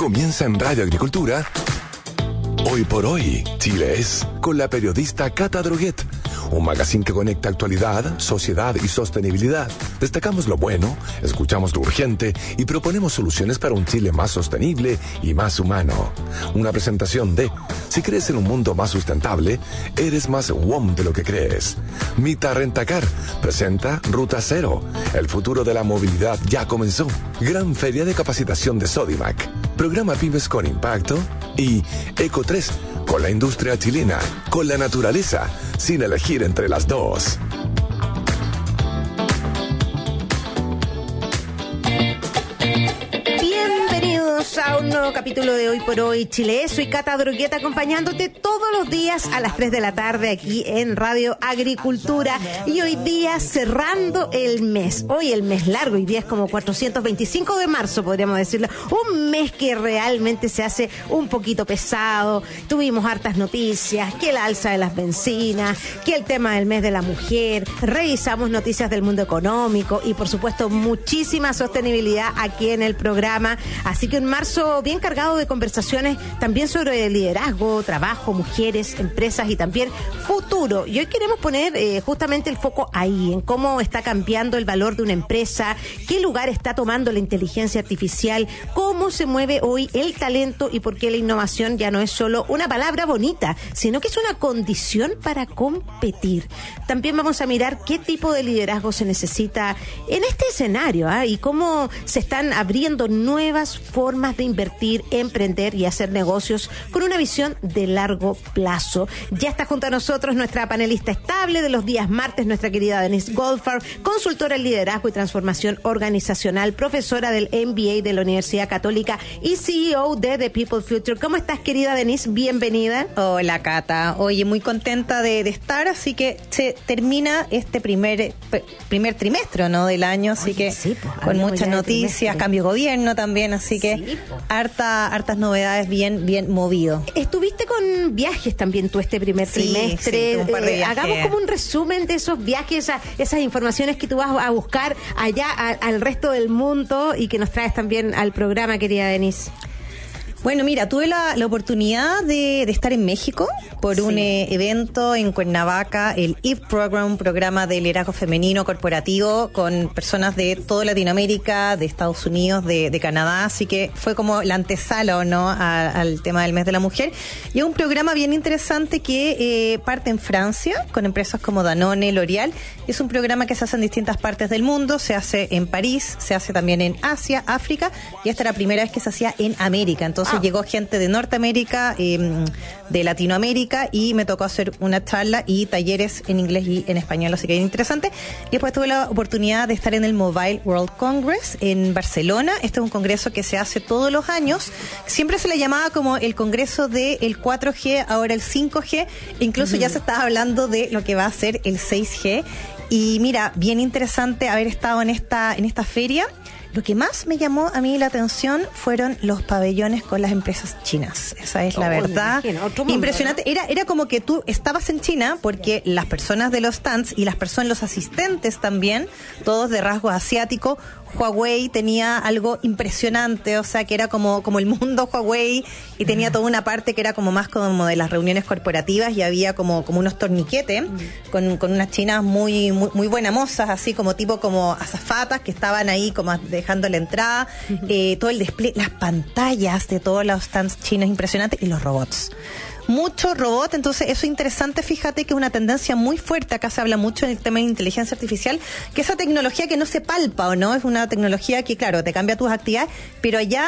Comienza en Radio Agricultura. Hoy por hoy, Chile es, con la periodista Cata Droguet. Un magazine que conecta actualidad, sociedad y sostenibilidad. Destacamos lo bueno, escuchamos lo urgente y proponemos soluciones para un Chile más sostenible y más humano. Una presentación de, si crees en un mundo más sustentable, eres más WOM de lo que crees. Mita Rentacar presenta Ruta Cero. El futuro de la movilidad ya comenzó. Gran feria de capacitación de Sodimac. Programa Pymes con Impacto y Eco 3, con la industria chilena, con la naturaleza, sin elegir entre las dos. Bienvenidos a un nuevo capítulo de Hoy por Hoy Chile. Soy Cata Droguet, acompañándote todos los días a las 3 de la tarde aquí en Radio Agricultura. Y hoy día cerrando el mes. Hoy el mes largo, hoy día es como 425 de marzo, podríamos decirlo. Un mes que realmente se hace un poquito pesado. Tuvimos hartas noticias, que el alza de las bencinas, que el tema del mes de la mujer. Revisamos noticias del mundo económico y por supuesto muchísima sostenibilidad aquí en el programa. Así que un marzo bien cargado de conversaciones también sobre liderazgo, trabajo, mujeres, empresas y también futuro. Y hoy queremos poner justamente el foco ahí, en cómo está cambiando el valor de una empresa, qué lugar está tomando la inteligencia artificial, cómo se mueve hoy el talento y por qué la innovación ya no es solo una palabra bonita, sino que es una condición para competir. También vamos a mirar qué tipo de liderazgo se necesita en este escenario, y cómo se están abriendo nuevas formas de invertir, emprender y hacer negocios con una visión de largo plazo. Ya está junto a nosotros nuestra panelista estable de los días martes, nuestra querida Denise Goldfarb, consultora en liderazgo y transformación organizacional, profesora del MBA de la Universidad Católica y CEO de The People Future. ¿Cómo estás, querida Denise? Bienvenida. Hola, Cata. Oye, muy contenta de estar, así que se termina este primer trimestre, ¿no?, del año, así que sí, pues, con muchas noticias, cambio de gobierno también, así que sí, pues, hartas novedades, bien movido. Estuviste con viajes también tú este primer trimestre. Sí, un par de viajes. Hagamos como un resumen de esos viajes, esas informaciones que tú vas a buscar allá al resto del mundo y que nos traes también al programa, querida Denise. Bueno, mira, tuve la oportunidad de estar en México por un evento en Cuernavaca, el EVE Program, un programa de liderazgo femenino corporativo con personas de toda Latinoamérica, de Estados Unidos, de Canadá, así que fue como la antesala, ¿o no?, al tema del mes de la mujer. Y es un programa bien interesante que parte en Francia con empresas como Danone, L'Oréal. Es un programa que se hace en distintas partes del mundo, se hace en París, se hace también en Asia, África, y esta era la primera vez que se hacía en América. Entonces llegó gente de Norteamérica, de Latinoamérica, y me tocó hacer una charla y talleres en inglés y en español, así que bien interesante. Y después tuve la oportunidad de estar en el Mobile World Congress en Barcelona. Este es un congreso que se hace todos los años. Siempre se le llamaba como el congreso del 4G, ahora el 5G. Incluso ya se estaba hablando de lo que va a ser el 6G. Y mira, bien interesante haber estado en esta feria. Lo que más me llamó a mí la atención fueron los pabellones con las empresas chinas. Esa es la verdad. Impresionante. Era como que tú estabas en China, porque las personas de los stands y los asistentes también, todos de rasgo asiático. Huawei tenía algo impresionante, o sea, que era como el mundo Huawei, y tenía toda una parte que era como más como de las reuniones corporativas, y había como unos torniquetes con unas chinas muy buenas mozas, así como tipo como azafatas que estaban ahí como dejando la entrada, todo el display, las pantallas de todos los stands chinos impresionantes, y los robots. Mucho robot, entonces eso es interesante. Fíjate que es una tendencia muy fuerte. Acá se habla mucho en el tema de inteligencia artificial, que esa tecnología que no se palpa, ¿o no? Es una tecnología que, claro, te cambia tus actividades, pero allá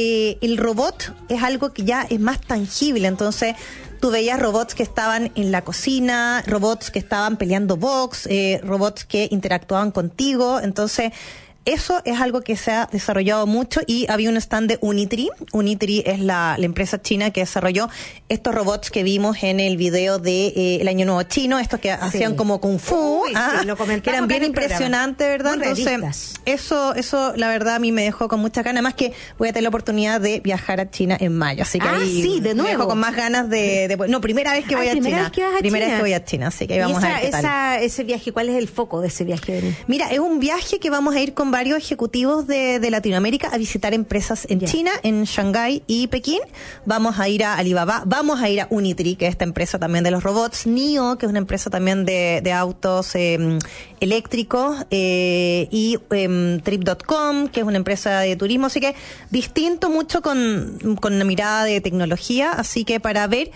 el robot es algo que ya es más tangible. Entonces tú veías robots que estaban en la cocina, robots que estaban peleando box, robots que interactuaban contigo. Entonces eso es algo que se ha desarrollado mucho, y había un stand de Unitree. Unitree es la empresa china que desarrolló estos robots que vimos en el video de el Año Nuevo Chino, estos que hacían como Kung Fu, que eran bien impresionantes, ¿verdad? Entonces, eso la verdad a mí me dejó con muchas ganas, más que voy a tener la oportunidad de viajar a China en mayo, así que ahí de nuevo. Me dejo con más ganas no, primera vez que voy a China. Primera vez que voy a China, así que ahí vamos a ver qué tal. Ese viaje, ¿cuál es el foco de ese viaje? Mira, es un viaje que vamos a ir con varios ejecutivos de Latinoamérica a visitar empresas en China, en Shanghái y Pekín. Vamos a ir a Alibaba, vamos a ir a Unitree, que es esta empresa también de los robots, NIO, que es una empresa también de autos eléctricos, y Trip.com, que es una empresa de turismo, así que distinto mucho con una mirada de tecnología, así que para ver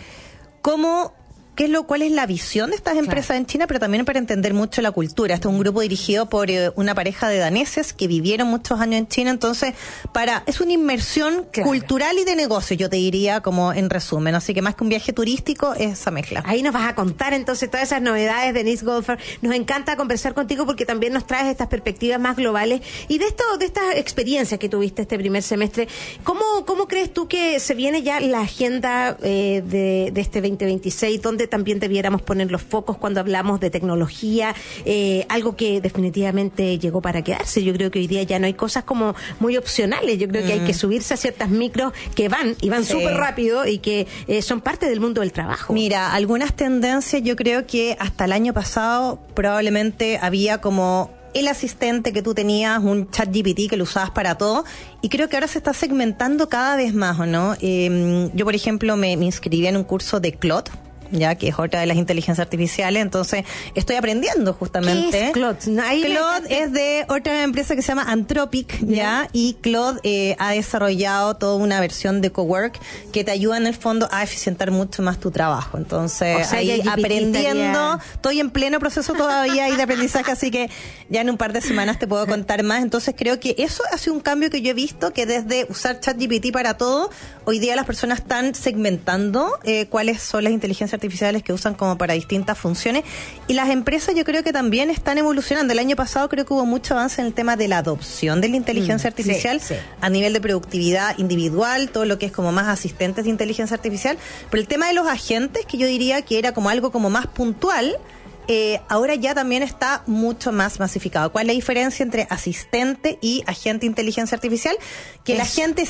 cuál es la visión de estas empresas en China, pero también para entender mucho la cultura. Este es un grupo dirigido por una pareja de daneses que vivieron muchos años en China, entonces es una inmersión cultural y de negocio, yo te diría, como en resumen. Así que más que un viaje turístico, es esa mezcla. Ahí nos vas a contar entonces todas esas novedades, Denise Goldfarb. Nos encanta conversar contigo porque también nos traes estas perspectivas más globales y de estas experiencias que tuviste este primer semestre. ¿Cómo crees tú que se viene ya la agenda de este 2026, donde también debiéramos poner los focos cuando hablamos de tecnología, algo que definitivamente llegó para quedarse? Yo creo que hoy día ya no hay cosas como muy opcionales, yo creo que hay que subirse a ciertas micros que van súper rápido y que son parte del mundo del trabajo. Mira, algunas tendencias, yo creo que hasta el año pasado probablemente había como el asistente que tú tenías, un ChatGPT que lo usabas para todo, y creo que ahora se está segmentando cada vez más, ¿o no? Yo, por ejemplo, me inscribí en un curso de Claude, ya que es otra de las inteligencias artificiales, entonces estoy aprendiendo justamente. ¿Qué es Claude? Claude es de otra empresa que se llama Anthropic, ¿ya? Y Claude ha desarrollado toda una versión de Cowork que te ayuda en el fondo a eficientar mucho más tu trabajo. Entonces, o sea, ahí aprendiendo, estoy en pleno proceso todavía ahí de aprendizaje, así que ya en un par de semanas te puedo contar más. Entonces creo que eso ha sido un cambio que yo he visto, que desde usar ChatGPT para todo, hoy día las personas están segmentando cuáles son las inteligencias artificiales que usan como para distintas funciones, y las empresas yo creo que también están evolucionando. El año pasado creo que hubo mucho avance en el tema de la adopción de la inteligencia artificial a nivel de productividad individual, todo lo que es como más asistentes de inteligencia artificial, pero el tema de los agentes, que yo diría que era como algo como más puntual, ahora ya también está mucho más masificado. ¿Cuál es la diferencia entre asistente y agente de inteligencia artificial? Que el agente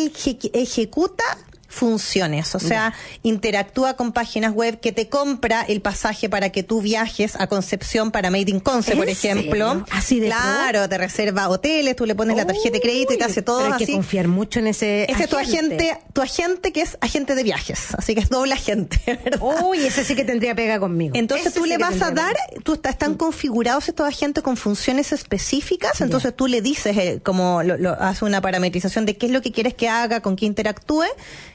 ejecuta funciones, o sea, interactúa con páginas web, que te compra el pasaje para que tú viajes a Concepción para Made in Conce, por ejemplo. ¿Serio? Así de claro, te reserva hoteles, tú le pones la tarjeta de crédito y te hace todo pero así. Hay que confiar mucho en ese es tu agente que es agente de viajes, así que es doble agente, ¿verdad? Uy, ese sí que tendría pega conmigo. Entonces ese tú le vas a dar, están configurados estos agentes con funciones específicas, entonces tú le dices, como hace una parametrización de qué es lo que quieres que haga, con qué interactúe,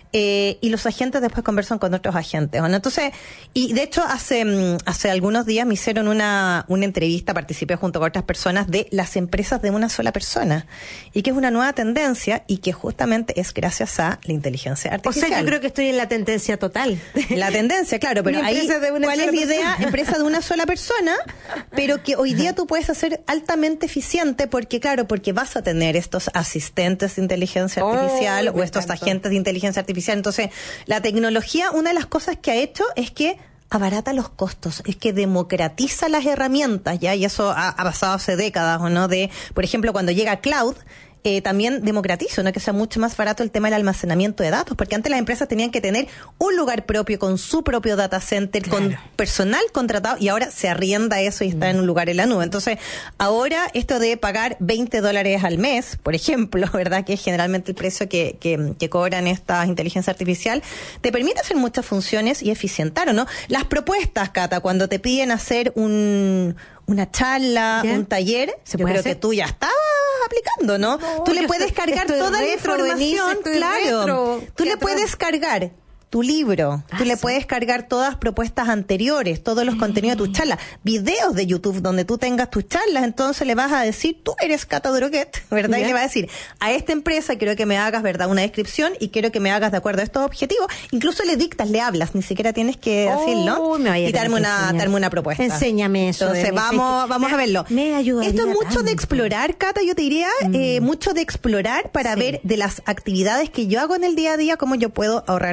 y los agentes después conversan con otros agentes, ¿no? Entonces, y de hecho hace algunos días me hicieron una entrevista, participé junto con otras personas de las empresas de una sola persona, y que es una nueva tendencia y que justamente es gracias a la inteligencia artificial. O sea, yo creo que estoy en la tendencia total. La tendencia, claro, pero ahí, ¿cuál es la idea? Empresa de una sola persona, pero que hoy día tú puedes hacer altamente eficiente, porque vas a tener estos asistentes de inteligencia artificial o estos agentes de inteligencia artificial. Entonces, la tecnología, una de las cosas que ha hecho es que abarata los costos, es que democratiza las herramientas, ¿ya? Y eso ha pasado hace décadas, ¿o no? Por ejemplo, cuando llega Cloud, también democratiza, ¿no? Que sea mucho más barato el tema del almacenamiento de datos, porque antes las empresas tenían que tener un lugar propio con su propio data center, con personal contratado, y ahora se arrienda eso y está en un lugar en la nube. Entonces, ahora esto de pagar $20 al mes, por ejemplo, ¿verdad? Que es generalmente el precio que cobran estas inteligencias artificial, te permite hacer muchas funciones y eficientar, ¿o no? Las propuestas, Cata, cuando te piden hacer una charla, un taller, yo creo que tú ya estabas aplicando, ¿no? Tú le puedes cargar toda la información, claro. Tú le puedes cargar tu libro, tú le puedes cargar todas propuestas anteriores, todos los contenidos de tus charlas, videos de YouTube donde tú tengas tus charlas, entonces le vas a decir, tú eres Cata Droguet, ¿verdad? Y le vas a decir, a esta empresa quiero que me hagas, ¿verdad?, una descripción y quiero que me hagas de acuerdo a estos objetivos. Incluso le dictas, le hablas, ni siquiera tienes que decirlo, y darme una propuesta. Enséñame eso. Entonces vamos a verlo. Me ayudaría. Esto es mucho de explorar, Cata, yo te diría, mucho de explorar para ver de las actividades que yo hago en el día a día, cómo yo puedo ahorrar tiempo.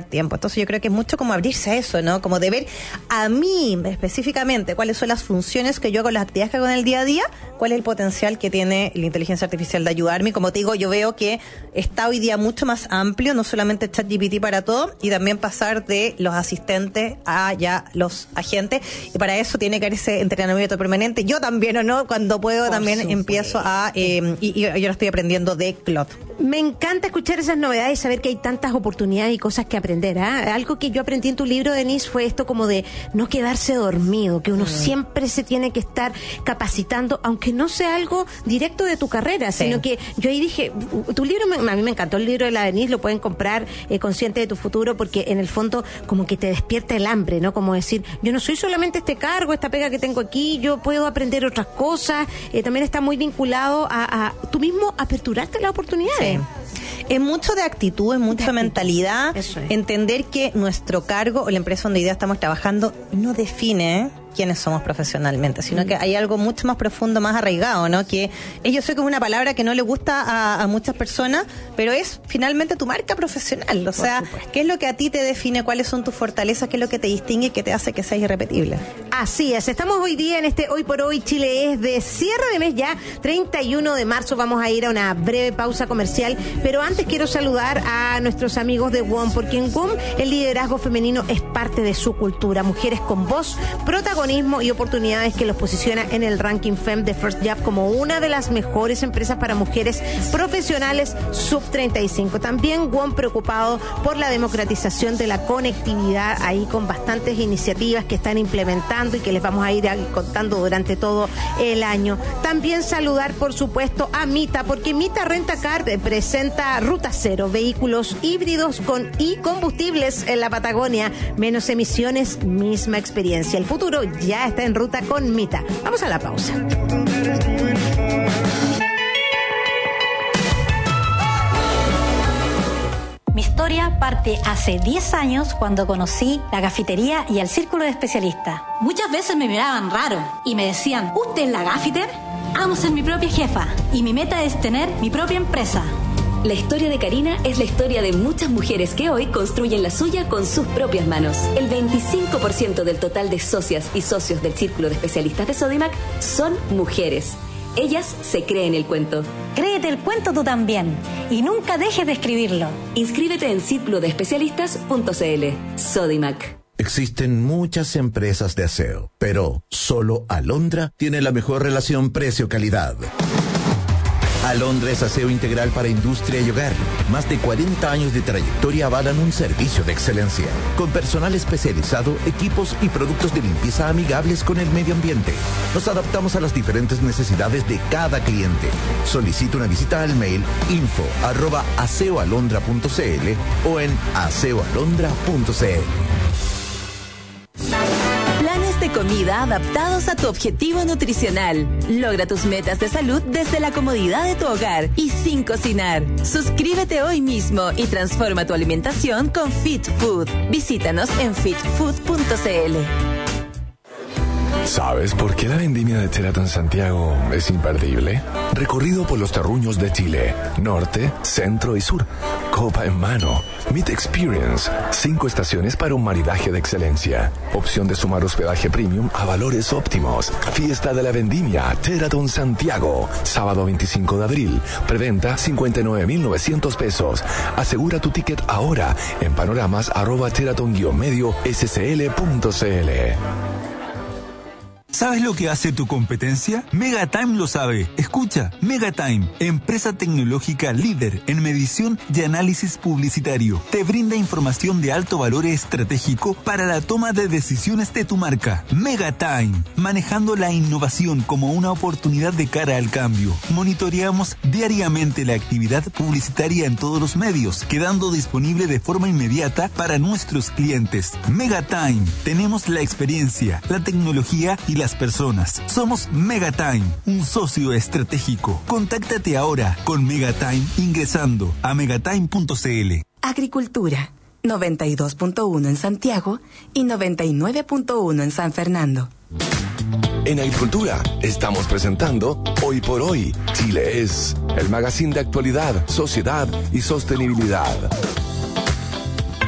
Entonces yo creo que es mucho como abrirse a eso, ¿no? Como de ver a mí específicamente cuáles son las funciones que yo hago, las actividades que hago en el día a día, cuál es el potencial que tiene la inteligencia artificial de ayudarme. Como te digo, yo veo que está hoy día mucho más amplio, no solamente ChatGPT para todo, y también pasar de los asistentes a ya los agentes, y para eso tiene que haber ese entrenamiento permanente. Yo también, ¿o no? Cuando puedo también empiezo a... y yo lo estoy aprendiendo de Claude. Me encanta escuchar esas novedades y saber que hay tantas oportunidades y cosas que aprender. Algo que yo aprendí en tu libro, Denise, fue esto como de no quedarse dormido, que uno siempre se tiene que estar capacitando, aunque no sea algo directo de tu carrera, sino que yo ahí dije, tu libro, a mí me encantó el libro de la Denise, lo pueden comprar, Consciente de tu futuro, porque en el fondo como que te despierta el hambre, ¿no? Como decir, yo no soy solamente este cargo, esta pega que tengo aquí, yo puedo aprender otras cosas. También está muy vinculado a tú mismo aperturarte las oportunidades. Sí. Es mucho de actitud, es mucho de mentalidad, entender que nuestro cargo o la empresa donde hoy día estamos trabajando no define quiénes somos profesionalmente, sino que hay algo mucho más profundo, más arraigado, ¿no? Que yo sé que es una palabra que no le gusta a muchas personas, pero es finalmente tu marca profesional, o sea, ¿qué es lo que a ti te define? ¿Cuáles son tus fortalezas? ¿Qué es lo que te distingue y qué te hace que seas irrepetible? Así es, estamos hoy día en este Hoy por Hoy Chile es de cierre de mes ya, 31 de marzo, vamos a ir a una breve pausa comercial, pero antes quiero saludar a nuestros amigos de WOM, porque en WOM el liderazgo femenino es parte de su cultura, mujeres con voz, protagonismo y oportunidades que los posiciona en el ranking FEM de First Job como una de las mejores empresas para mujeres profesionales sub 35. También WOM preocupado por la democratización de la conectividad, ahí con bastantes iniciativas que están implementando y que les vamos a ir contando durante todo el año. También saludar, por supuesto, a Mita, porque Mita Rentacar presenta Ruta Cero, vehículos híbridos con combustibles en la Patagonia, menos emisiones, misma experiencia. El futuro ya está en ruta con Mita. Vamos a la pausa. Mi historia parte hace 10 años cuando conocí la cafetería y el círculo de especialistas. Muchas veces me miraban raro y me decían, ¿usted es la gafiter? Amo ser mi propia jefa y mi meta es tener mi propia empresa. La historia de Karina es la historia de muchas mujeres que hoy construyen la suya con sus propias manos. El 25% del total de socias y socios del Círculo de Especialistas de Sodimac son mujeres. Ellas se creen el cuento. Créete el cuento tú también y nunca dejes de escribirlo. Inscríbete en círculodespecialistas.cl. Sodimac. Existen muchas empresas de aseo, pero solo Alondra tiene la mejor relación precio-calidad. Alondra es aseo integral para industria y hogar. Más de 40 años de trayectoria avalan un servicio de excelencia. Con personal especializado, equipos y productos de limpieza amigables con el medio ambiente. Nos adaptamos a las diferentes necesidades de cada cliente. Solicita una visita al mail info@aseoalondra.cl o en aseoalondra.cl. Planes de comida adaptados a tu objetivo nutricional. Logra tus metas de salud desde la comodidad de tu hogar y sin cocinar. Suscríbete hoy mismo y transforma tu alimentación con Fit Food. Visítanos en fitfood.cl. ¿Sabes por qué la vendimia de Sheraton Santiago es imperdible? Recorrido por los terruños de Chile, norte, centro y sur. Copa en mano. Meet Experience. 5 estaciones para un maridaje de excelencia. Opción de sumar hospedaje premium a valores óptimos. Fiesta de la vendimia Sheraton Santiago. Sábado 25 de abril. Preventa 59.900 pesos. Asegura tu ticket ahora en panoramas@sheraton-medio-scl.cl. ¿Sabes lo que hace tu competencia? Megatime lo sabe. Escucha, Megatime, empresa tecnológica líder en medición y análisis publicitario. Te brinda información de alto valor estratégico para la toma de decisiones de tu marca. Megatime, manejando la innovación como una oportunidad de cara al cambio. Monitoreamos diariamente la actividad publicitaria en todos los medios, quedando disponible de forma inmediata para nuestros clientes. Megatime, tenemos la experiencia, la tecnología y las personas. Somos Megatime, un socio estratégico. Contáctate ahora con Megatime ingresando a megatime.cl. Agricultura, 92.1 en Santiago y 99.1 en San Fernando. En Agricultura estamos presentando Hoy por Hoy Chile es, el magazine de actualidad, sociedad y sostenibilidad.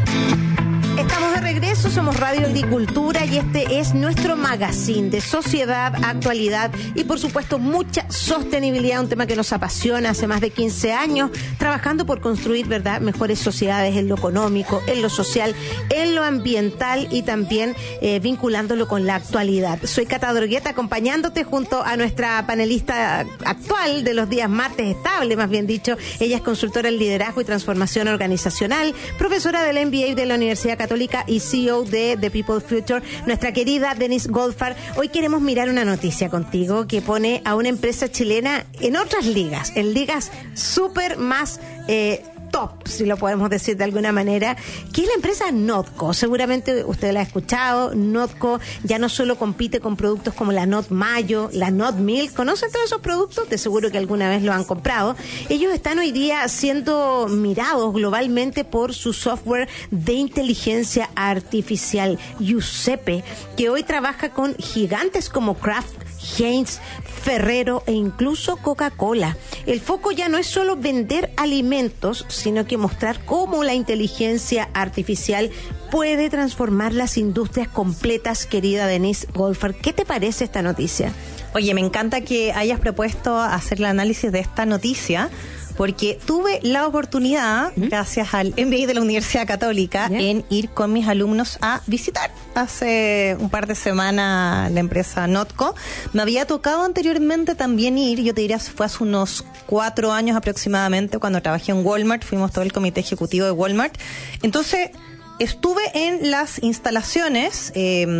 Estamos de regreso, somos Radio Agricultura y este es nuestro magazine de sociedad, actualidad y por supuesto mucha sostenibilidad, un tema que nos apasiona hace más de 15 años, trabajando por construir, ¿verdad?, mejores sociedades en lo económico, en lo social, en lo ambiental y también vinculándolo con la actualidad. Soy Cata Drogueta, acompañándote junto a nuestra panelista actual de los días martes, estable más bien dicho. Ella es consultora en liderazgo y transformación organizacional, profesora del MBA de la Universidad Católica y CEO de The People Future, nuestra querida Denise Goldfarb. Hoy queremos mirar una noticia contigo que pone a una empresa chilena en otras ligas, en ligas súper más top, si lo podemos decir de alguna manera, que es la empresa Notco. Seguramente usted la ha escuchado. Notco ya no solo compite con productos como la Not Mayo, la Not Milk. ¿Conocen todos esos productos? De seguro que alguna vez lo han comprado. Ellos están hoy día siendo mirados globalmente por su software de inteligencia artificial, Giuseppe, que hoy trabaja con gigantes como Kraft, Heinz, Ferrero e incluso Coca-Cola. El foco ya no es solo vender alimentos, sino que mostrar cómo la inteligencia artificial puede transformar las industrias completas, querida Denise Goldfarb. ¿Qué te parece esta noticia? Oye, me encanta que hayas propuesto hacer el análisis de esta noticia, porque tuve la oportunidad, gracias al MBA de la Universidad Católica, en ir con mis alumnos a visitar hace un par de semanas la empresa Notco. Me había tocado anteriormente también ir, yo te diría, fue hace unos 4 años aproximadamente, cuando trabajé en Walmart, fuimos todo el comité ejecutivo de Walmart. Entonces, estuve en las instalaciones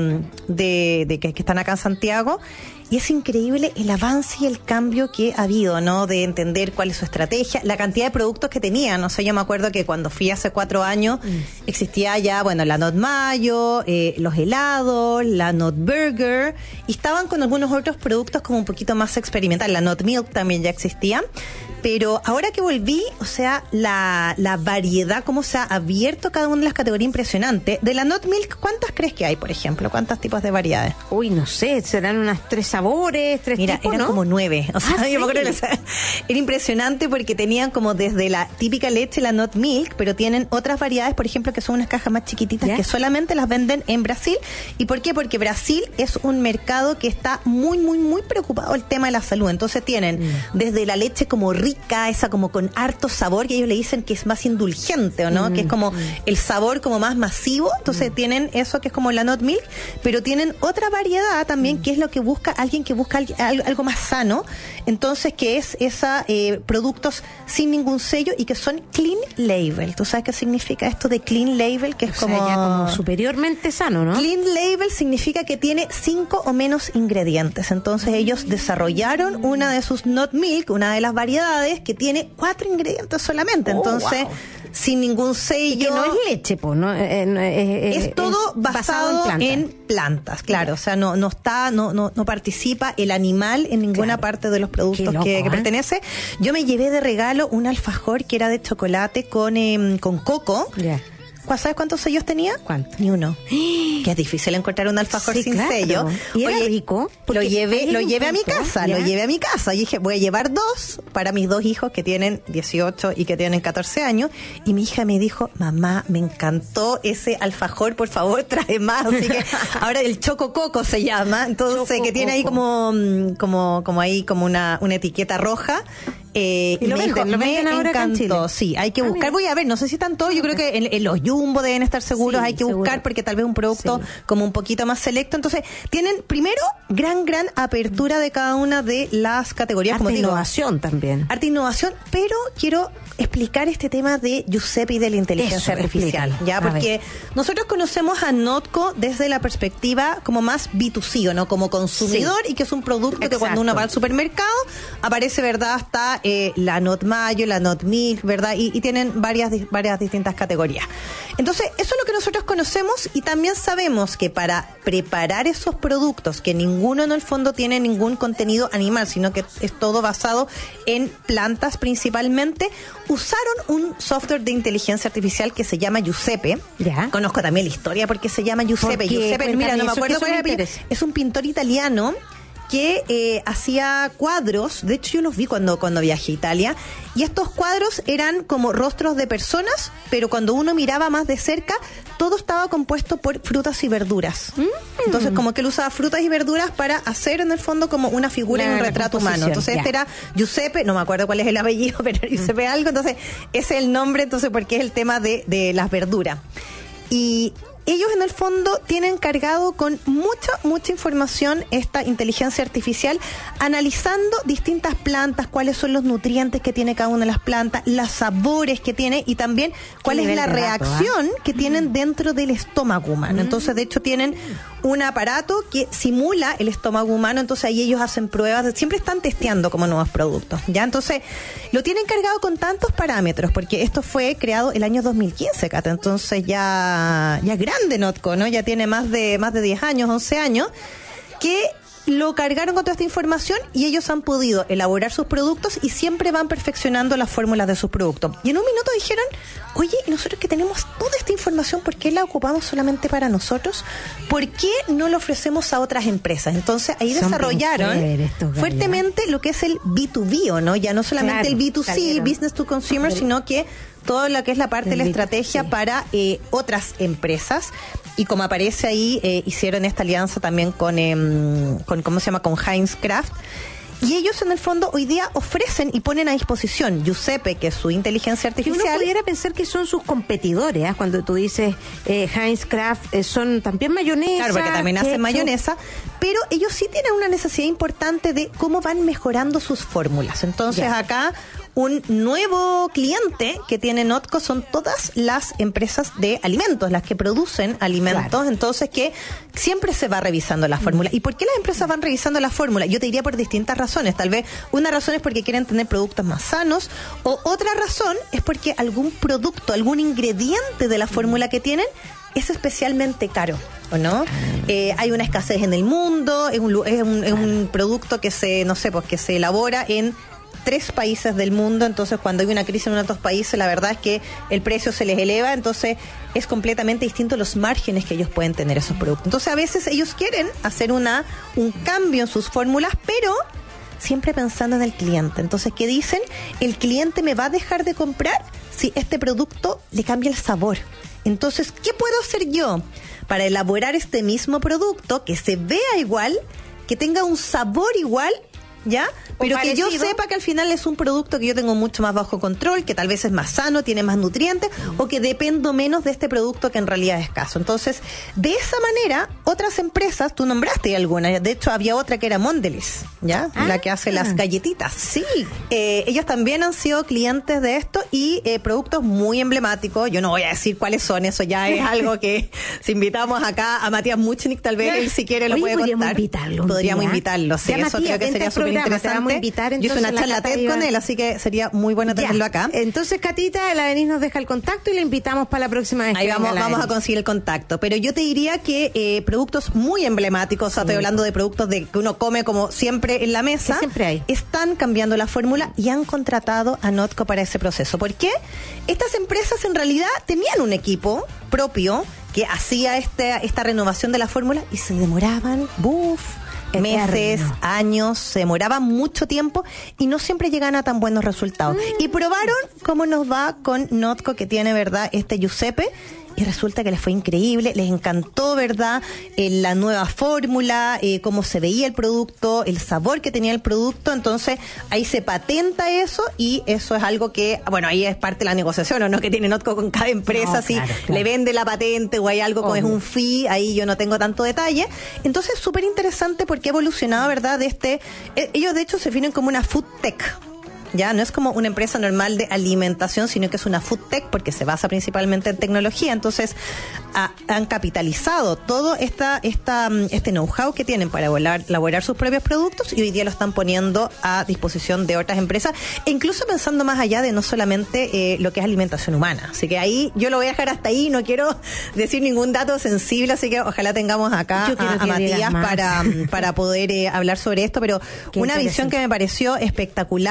que están acá en Santiago, y es increíble el avance y el cambio que ha habido, ¿no? De entender cuál es su estrategia, la cantidad de productos que tenían. O sea, yo me acuerdo que cuando fui hace 4 años, existía ya, bueno, la Not Mayo, los helados, la Not Burger, y estaban con algunos otros productos como un poquito más experimental. La Not Milk también ya existía. Pero ahora que volví, o sea, la variedad, cómo se ha abierto cada una de las categorías, impresionante. De la Not Milk, ¿cuántas crees que hay, por ejemplo? ¿Cuántos tipos de variedades? Uy, no sé, serán unas 3 sabores, 3 Mira, tipos, eran ¿no? como 9. O sea, ¿Sí? yo me acuerdo, era impresionante porque tenían como desde la típica leche, la Not Milk, pero tienen otras variedades, por ejemplo, que son unas cajas más chiquititas que solamente las venden en Brasil. ¿Y por qué? Porque Brasil es un mercado que está muy, muy, muy preocupado el tema de la salud. Entonces tienen desde la leche como rica, esa como con harto sabor, que ellos le dicen que es más indulgente, ¿o no? Que es como el sabor como más masivo. Entonces tienen eso que es como la Not Milk, pero tienen otra variedad también, que es lo que busca alguien que busca algo más sano. Entonces, que es esa productos sin ningún sello y que son clean label. ¿Tú sabes qué significa esto de clean label? Que es o sea, como, ya como superiormente sano, ¿no? Clean label significa que tiene 5 o menos ingredientes. Entonces ellos desarrollaron una de sus Not Milk, una de las variedades, que tiene 4 ingredientes solamente. Entonces, sin ningún sello. Y que no es leche, pues, ¿no? Es todo basado en plantas, claro. O sea, no participa el animal en ninguna parte de los productos loco, que pertenece. Yo me llevé de regalo un alfajor que era de chocolate con coco. ¿Sabes cuántos sellos tenía? ¿Cuánto? Ni uno. Que es difícil encontrar un alfajor sin sello. ¿Y era rico? Lo llevé a mi casa, lo llevé a mi casa. Y dije, voy a llevar 2 para mis 2 hijos que tienen 18 y que tienen 14 años. Y mi hija me dijo, mamá, me encantó ese alfajor, por favor, trae más. Así que ahora el Choco Coco se llama. Entonces, Choco que tiene ahí como una etiqueta roja. Y lo venden ahora acá en Chile. Sí, hay que buscar. Voy a ver, no sé si están todos. Yo creo que en los Jumbo deben estar seguros. Hay que buscar porque tal vez un producto como un poquito más selecto. Entonces, tienen primero gran apertura de cada una de las categorías. Arte como e innovación también. Arte e innovación, pero quiero explicar este tema de Giuseppe y de la inteligencia artificial. Ya, porque nosotros conocemos a Notco desde la perspectiva como más B2C, ¿no? Como consumidor, y que es un producto que cuando uno va al supermercado aparece, ¿verdad? Hasta la Not Mayo, la Not Milk, ¿verdad? Y tienen varias distintas categorías. Entonces, eso es lo que nosotros conocemos, y también sabemos que para preparar esos productos, que ninguno en el fondo tiene ningún contenido animal, sino que es todo basado en plantas principalmente, usaron un software de inteligencia artificial que se llama Giuseppe. Conozco también la historia porque se llama Giuseppe. Giuseppe, mira, no me acuerdo cuál era. Es un pintor italiano que hacía cuadros. De hecho, yo los vi cuando viajé a Italia. Y estos cuadros eran como rostros de personas, pero cuando uno miraba más de cerca, todo estaba compuesto por frutas y verduras. Entonces, como que él usaba frutas y verduras para hacer, en el fondo, como una figura en un retrato humano. Entonces, este era Giuseppe, no me acuerdo cuál es el apellido, pero era Giuseppe algo. Entonces, ese es el nombre, entonces, porque es el tema de las verduras. Y ellos en el fondo tienen cargado con mucha información esta inteligencia artificial, analizando distintas plantas, cuáles son los nutrientes que tiene cada una de las plantas, los sabores que tiene y también cuál es la reacción que tienen dentro del estómago humano. Entonces, de hecho, tienen un aparato que simula el estómago humano, entonces ahí ellos hacen pruebas, siempre están testeando como nuevos productos, ¿ya? Entonces, lo tienen cargado con tantos parámetros, porque esto fue creado el año 2015, Cata, entonces ya grande Notco, ¿no? Ya tiene más de 10 años, 11 años, que lo cargaron con toda esta información y ellos han podido elaborar sus productos y siempre van perfeccionando las fórmulas de sus productos. Y en un minuto dijeron, oye, nosotros que tenemos toda esta información, ¿por qué la ocupamos solamente para nosotros? ¿Por qué no la ofrecemos a otras empresas? Entonces ahí desarrollaron fuertemente lo que es el B2B, ¿no? Ya no solamente el B2C, Business to Consumer, sino que todo lo que es la parte de la estrategia para otras empresas. Y como aparece ahí, hicieron esta alianza también con ¿cómo se llama? Con Heinz Kraft. Y ellos en el fondo hoy día ofrecen y ponen a disposición Giuseppe, que es su inteligencia artificial. Uno pudiera pensar que son sus competidores, ¿eh? Cuando tú dices Heinz Kraft, son también mayonesa. Claro, porque también hacen mayonesa, pero ellos sí tienen una necesidad importante de cómo van mejorando sus fórmulas. Entonces acá un nuevo cliente que tiene Notco son todas las empresas de alimentos, las que producen alimentos, entonces que siempre se va revisando la fórmula. ¿Y por qué las empresas van revisando la fórmula? Yo te diría por distintas razones. Tal vez una razón es porque quieren tener productos más sanos, o otra razón es porque algún producto, algún ingrediente de la fórmula que tienen es especialmente caro, ¿o no? Hay una escasez en el mundo, es un producto que que se elabora en 3 países del mundo, entonces cuando hay una crisis en otros países, la verdad es que el precio se les eleva, entonces es completamente distinto los márgenes que ellos pueden tener esos productos. Entonces a veces ellos quieren hacer un cambio en sus fórmulas, pero siempre pensando en el cliente. Entonces, ¿qué dicen? El cliente me va a dejar de comprar si este producto le cambia el sabor. Entonces, ¿qué puedo hacer yo para elaborar este mismo producto que se vea igual, que tenga un sabor igual, ¿ya? Pero que yo sepa que al final es un producto que yo tengo mucho más bajo control, que tal vez es más sano, tiene más nutrientes, o que dependo menos de este producto que en realidad es escaso. Entonces, de esa manera, otras empresas, tú nombraste alguna, de hecho había otra que era Mondelez, ¿ya? La que hace las galletitas. Sí. Ellos también han sido clientes de esto y productos muy emblemáticos. Yo no voy a decir cuáles son, eso ya es algo que si invitamos acá a Matías Muchnik, tal vez él si quiere lo puede contar. Podríamos invitarlo, sí, eso creo que sería súper interesante. Yo hice una charla TED con él, así que sería muy bueno tenerlo acá. Entonces, Catita, la Denise nos deja el contacto y la invitamos para la próxima vez. Ahí vamos a conseguir el contacto. Pero yo te diría que productos muy emblemáticos, o sea, estoy hablando de productos que uno come como siempre en la mesa, que siempre hay, están cambiando la fórmula y han contratado a Notco para ese proceso. ¿Por qué? Estas empresas en realidad tenían un equipo propio que hacía esta renovación de la fórmula y se demoraban, meses, años, se demoraban mucho tiempo y no siempre llegan a tan buenos resultados. Y probaron cómo nos va con Notco, que tiene, ¿verdad?, Giuseppe, y resulta que les fue increíble, les encantó, ¿verdad?, la nueva fórmula, cómo se veía el producto, el sabor que tenía el producto. Entonces ahí se patenta eso y eso es algo que, bueno, ahí es parte de la negociación, ¿o no?, que tiene Notco con cada empresa, si le vende la patente o hay algo como es un fee, ahí yo no tengo tanto detalle. Entonces es súper interesante porque ha evolucionado, ¿verdad?, ellos de hecho se definen como una food tech. Ya no es como una empresa normal de alimentación, sino que es una food tech porque se basa principalmente en tecnología. Entonces han capitalizado todo este know-how que tienen para elaborar sus propios productos y hoy día lo están poniendo a disposición de otras empresas, e incluso pensando más allá de no solamente lo que es alimentación humana. Así que ahí yo lo voy a dejar hasta ahí, no quiero decir ningún dato sensible, así que ojalá tengamos acá a Matías para poder hablar sobre esto, pero una visión que me pareció espectacular, ¿verdad?,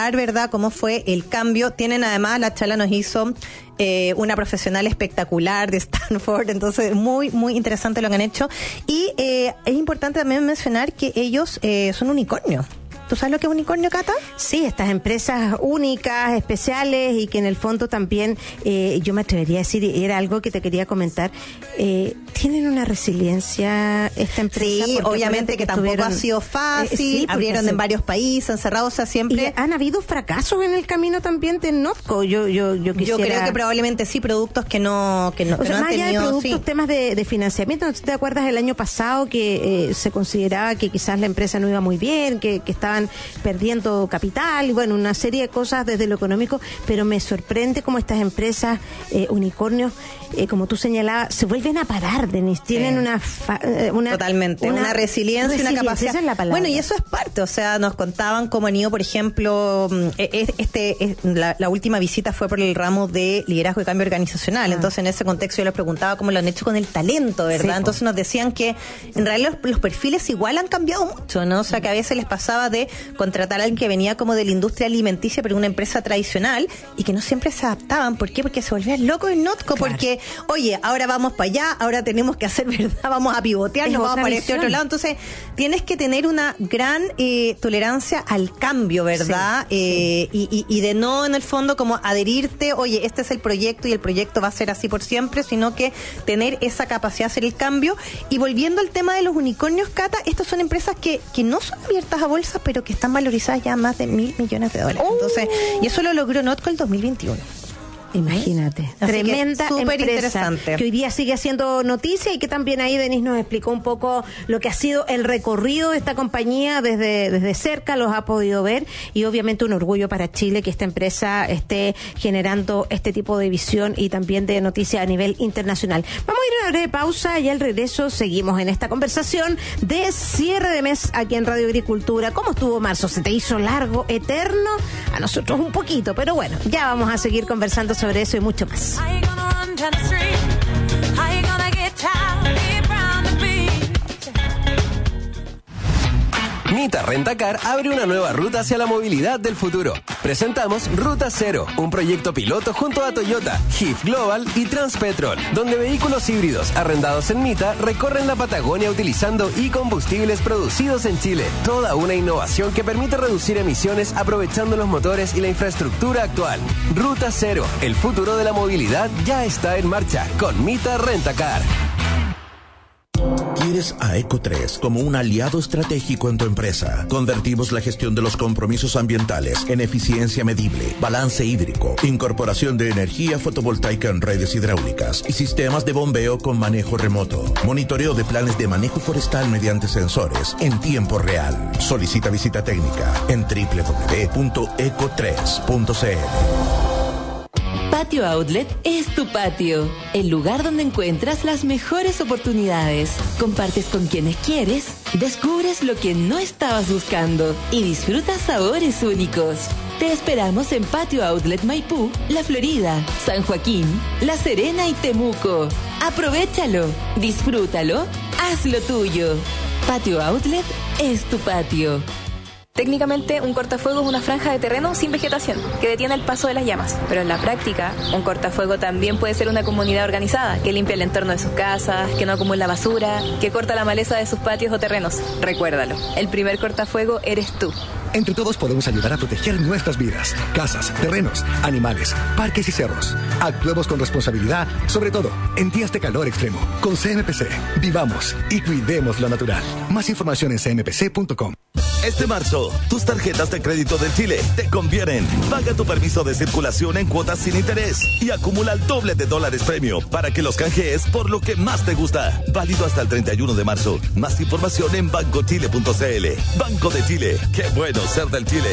contaba cómo fue el cambio. Tienen además, la charla nos hizo una profesional espectacular de Stanford, entonces muy, muy interesante lo que han hecho. Y es importante también mencionar que ellos son unicornios. ¿Tú sabes lo que es unicornio, Cata? Sí, estas empresas únicas, especiales y que en el fondo también, yo me atrevería a decir, y era algo que te quería comentar, tienen una resiliencia esta empresa. Sí, obviamente que tampoco ha sido fácil, sí, abrieron en varios países, encerrados, o sea, siempre... Y han habido fracasos en el camino también de Notco. Yo quisiera... Yo creo que probablemente sí, productos que no o sea, no más han allá tenido... de productos, sí. temas de financiamiento. ¿No te acuerdas el año pasado que se consideraba que quizás la empresa no iba muy bien, que estaban perdiendo capital, y bueno, una serie de cosas desde lo económico, pero me sorprende cómo estas empresas unicornios, como tú señalabas, se vuelven a parar, Denise, tienen una totalmente, una resiliencia y una capacidad. Esa es la palabra. Bueno, y eso es parte, o sea, nos contaban cómo han ido, por ejemplo, la última visita fue por el ramo de liderazgo y cambio organizacional, entonces en ese contexto yo les preguntaba cómo lo han hecho con el talento, ¿verdad? Sí, entonces nos decían que en realidad los perfiles igual han cambiado mucho, ¿no? O sea, que a veces les pasaba de contratar a alguien que venía como de la industria alimenticia, pero una empresa tradicional, y que no siempre se adaptaban. ¿Por qué? Porque se volvían locos en Notco, claro. Porque, oye, ahora vamos para allá, ahora tenemos que hacer, ¿verdad? Vamos a pivotear, nos vamos para este otro lado. Entonces, tienes que tener una gran tolerancia al cambio, ¿verdad? Sí, y de no, en el fondo, como adherirte, oye, este es el proyecto y el proyecto va a ser así por siempre, sino que tener esa capacidad de hacer el cambio. Y volviendo al tema de los unicornios, Cata, estas son empresas que no son abiertas a bolsa, pero que están valorizadas ya más de $1,000 millones. Entonces, y eso lo logró Notco el 2021. Imagínate, así tremenda súper empresa interesante, que hoy día sigue haciendo noticia, y que también ahí Denise nos explicó un poco lo que ha sido el recorrido de esta compañía desde cerca, los ha podido ver, y obviamente un orgullo para Chile que esta empresa esté generando este tipo de visión y también de noticia a nivel internacional. Vamos a ir a una breve pausa y al regreso seguimos en esta conversación de cierre de mes aquí en Radio Agricultura. ¿Cómo estuvo marzo? ¿Se te hizo largo, eterno? A nosotros un poquito, pero bueno, ya vamos a seguir conversando sobre eso y mucho más. Mita Rentacar abre una nueva ruta hacia la movilidad del futuro. Presentamos Ruta Cero, un proyecto piloto junto a Toyota, HIF Global y Transpetrol, donde vehículos híbridos arrendados en Mita recorren la Patagonia utilizando e-combustibles producidos en Chile. Toda una innovación que permite reducir emisiones aprovechando los motores y la infraestructura actual. Ruta Cero, el futuro de la movilidad ya está en marcha con Mita Rentacar. ¿Quieres a Eco3 como un aliado estratégico en tu empresa? Convertimos la gestión de los compromisos ambientales en eficiencia medible, balance hídrico, incorporación de energía fotovoltaica en redes hidráulicas y sistemas de bombeo con manejo remoto. Monitoreo de planes de manejo forestal mediante sensores en tiempo real. Solicita visita técnica en www.eco3.cl. Patio Outlet es tu patio, el lugar donde encuentras las mejores oportunidades. Compartes con quienes quieres, descubres lo que no estabas buscando y disfrutas sabores únicos. Te esperamos en Patio Outlet Maipú, La Florida, San Joaquín, La Serena y Temuco. Aprovéchalo, disfrútalo, hazlo tuyo. Patio Outlet es tu patio. Técnicamente, un cortafuego es una franja de terreno sin vegetación que detiene el paso de las llamas. Pero en la práctica, un cortafuego también puede ser una comunidad organizada que limpia el entorno de sus casas, que no acumula basura, que corta la maleza de sus patios o terrenos. Recuérdalo, el primer cortafuego eres tú. Entre todos podemos ayudar a proteger nuestras vidas, casas, terrenos, animales, parques y cerros. Actuemos con responsabilidad, sobre todo en días de calor extremo. Con CMPC, vivamos y cuidemos lo natural. Más información en cmpc.com. Este marzo, tus tarjetas de crédito del Chile te convienen. Paga tu permiso de circulación en cuotas sin interés y acumula el doble de dólares premio para que los canjees por lo que más te gusta. Válido hasta el 31 de marzo. Más información en bancochile.cl. Banco de Chile. Qué bueno ser del Chile.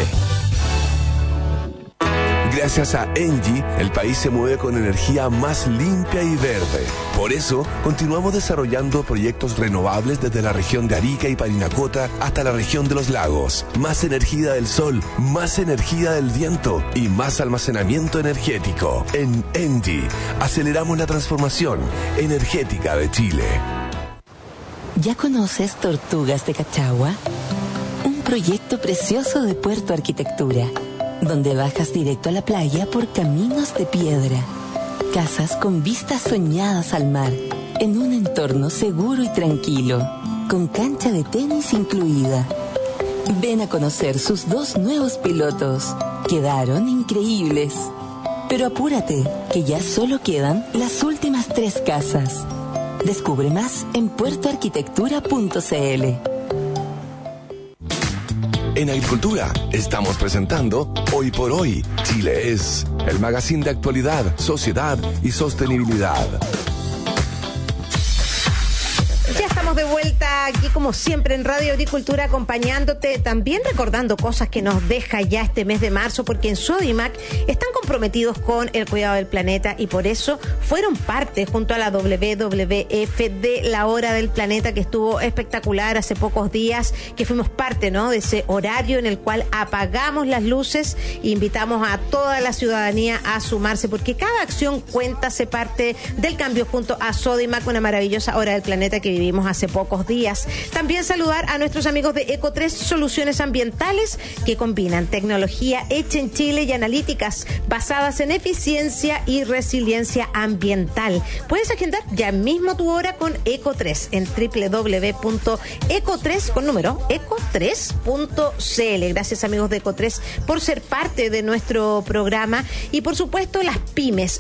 Gracias a Engie, el país se mueve con energía más limpia y verde. Por eso, continuamos desarrollando proyectos renovables desde la región de Arica y Parinacota hasta la región de los lagos. Más energía del sol, más energía del viento y más almacenamiento energético. En Engie, aceleramos la transformación energética de Chile. ¿Ya conoces Tortugas de Cachagua? Un proyecto precioso de Puerto Arquitectura. donde bajas directo a la playa por caminos de piedra. Casas con vistas soñadas al mar, en un entorno seguro y tranquilo, con cancha de tenis incluida. Ven a conocer sus 2 nuevos pilotos. Quedaron increíbles. Pero apúrate, que ya solo quedan las últimas 3 casas. Descubre más en puertoarquitectura.cl. En Agricultura estamos presentando Hoy por Hoy, Chile es, el magazine de actualidad, sociedad y sostenibilidad. Ya estamos de vuelta aquí como siempre en Radio Agricultura acompañándote, también recordando cosas que nos deja ya este mes de marzo, porque en Sodimac están comprometidos con el cuidado del planeta y por eso fueron parte junto a la WWF de la Hora del Planeta, que estuvo espectacular hace pocos días, que fuimos parte, ¿no?, de ese horario en el cual apagamos las luces e invitamos a toda la ciudadanía a sumarse, porque cada acción cuenta, se parte del cambio junto a Sodimac, una maravillosa Hora del Planeta que vivimos hace pocos días. También saludar a nuestros amigos de Eco3 Soluciones Ambientales, que combinan tecnología hecha en Chile y analíticas basadas en eficiencia y resiliencia ambiental. Puedes agendar ya mismo tu hora con Eco3 en www.eco3.cl. Gracias, amigos de Eco3, por ser parte de nuestro programa. Y por supuesto las pymes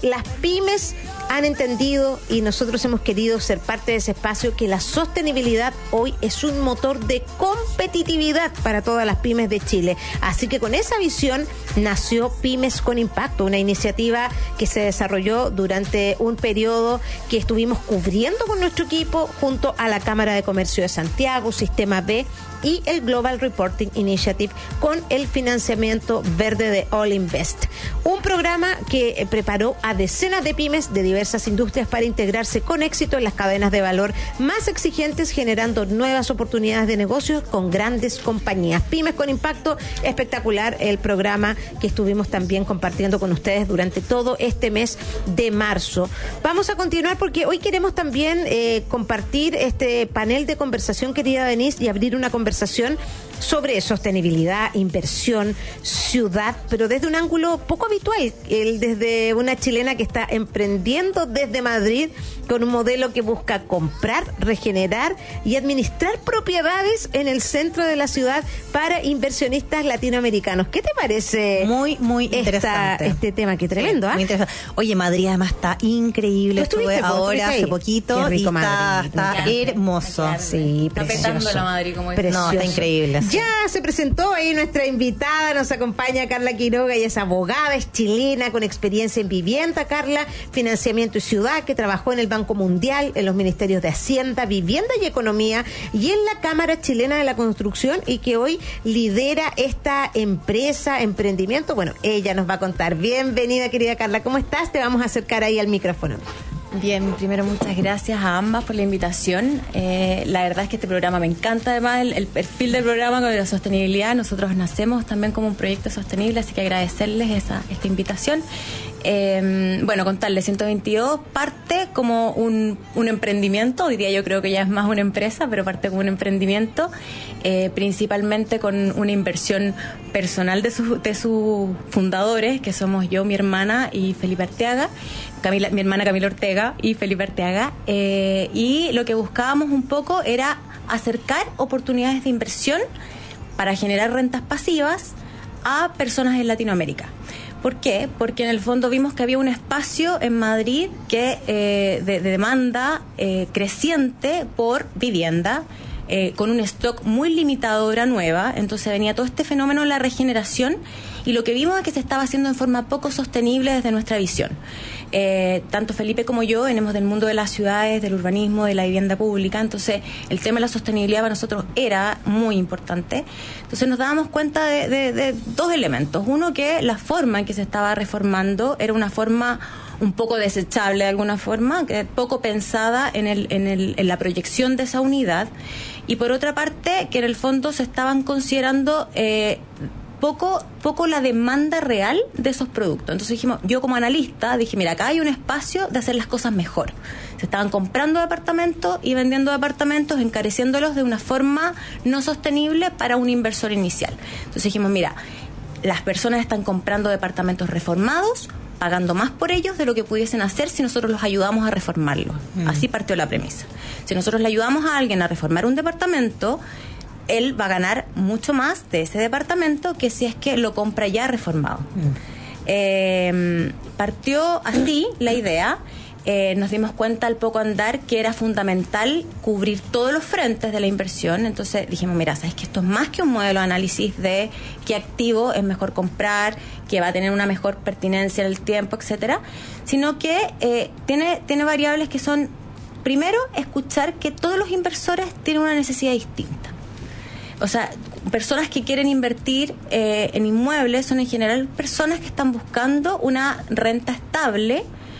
han entendido y nosotros hemos querido ser parte de ese espacio, que la sostenibilidad hoy es un motor de competitividad para todas las pymes de Chile. Así que con esa visión nació Pymes con Impacto, una iniciativa que se desarrolló durante un periodo que estuvimos cubriendo con nuestro equipo junto a la Cámara de Comercio de Santiago, Sistema B y el Global Reporting Initiative, con el financiamiento verde de All Invest. Un programa que preparó a decenas de pymes de diversas industrias para integrarse con éxito en las cadenas de valor más exigentes, generando nuevas oportunidades de negocios con grandes compañías. Pymes con Impacto, espectacular el programa que estuvimos también compartiendo con ustedes durante todo este mes de marzo. Vamos a continuar porque hoy queremos también compartir este panel de conversación, querida Denise, y abrir una conversación sobre sostenibilidad, inversión, ciudad, pero desde un ángulo poco habitual, desde una chilena que está emprendiendo desde Madrid con un modelo que busca comprar, regenerar y administrar propiedades en el centro de la ciudad para inversionistas latinoamericanos. ¿Qué te parece? Muy interesante este tema, qué tremendo, ¿ah? Muy interesante. Oye, Madrid además está increíble. Estuve ahora hace poquito y está hermoso. Sí, precioso. La Madrid, como No, está increíble. Sí. Ya se presentó ahí nuestra invitada, nos acompaña Carla Quiroga, y es abogada, es chilena con experiencia en vivienda. Carla, financiamiento y ciudad, que trabajó en el Banco Mundial, en los ministerios de Hacienda, Vivienda y Economía y en la Cámara Chilena de la Construcción, y que hoy lidera esta empresa, emprendimiento. Bueno, ella nos va a contar. Bienvenida, querida Carla, ¿cómo estás? Te vamos a acercar ahí al micrófono. Bien, primero muchas gracias a ambas por la invitación. La verdad es que este programa me encanta, además el perfil del programa con la sostenibilidad. Nosotros nacemos también como un proyecto sostenible, así que agradecerles esta invitación. Bueno, contarles, 122 parte como un emprendimiento. Hoy día yo creo que ya es más una empresa, pero parte como un emprendimiento, principalmente con una inversión personal de sus fundadores, que somos yo, mi hermana y Felipe Arteaga. Mi hermana Camila Ortega y Felipe Arteaga, y lo que buscábamos un poco era acercar oportunidades de inversión para generar rentas pasivas a personas en Latinoamérica. ¿Por qué? Porque en el fondo vimos que había un espacio en Madrid que de demanda creciente por vivienda, con un stock muy limitado de obra nueva. Entonces venía todo este fenómeno de la regeneración, y lo que vimos es que se estaba haciendo en forma poco sostenible desde nuestra visión. Tanto Felipe como yo venimos del mundo de las ciudades, del urbanismo, de la vivienda pública, entonces el tema de la sostenibilidad para nosotros era muy importante. Entonces nos dábamos cuenta de dos elementos. Uno, que la forma en que se estaba reformando era una forma un poco desechable de alguna forma, que poco pensada en la proyección de esa unidad, y por otra parte que en el fondo se estaban considerando poco la demanda real de esos productos. Entonces dijimos, yo como analista dije, mira, acá hay un espacio de hacer las cosas mejor. Se estaban comprando departamentos y vendiendo departamentos, encareciéndolos de una forma no sostenible para un inversor inicial. Entonces dijimos, mira, las personas están comprando departamentos reformados, pagando más por ellos de lo que pudiesen hacer si nosotros los ayudamos a reformarlos. Así partió la premisa. Si nosotros le ayudamos a alguien a reformar un departamento, él va a ganar mucho más de ese departamento que si es que lo compra ya reformado. Partió así la idea. Nos dimos cuenta al poco andar que era fundamental cubrir todos los frentes de la inversión. Entonces dijimos, mira, sabes que esto es más que un modelo de análisis de qué activo es mejor comprar, que va a tener una mejor pertinencia en el tiempo, etcétera, sino que tiene variables que son, primero, escuchar que todos los inversores tienen una necesidad distinta. O sea, personas que quieren invertir en inmuebles son en general personas que están buscando una renta estable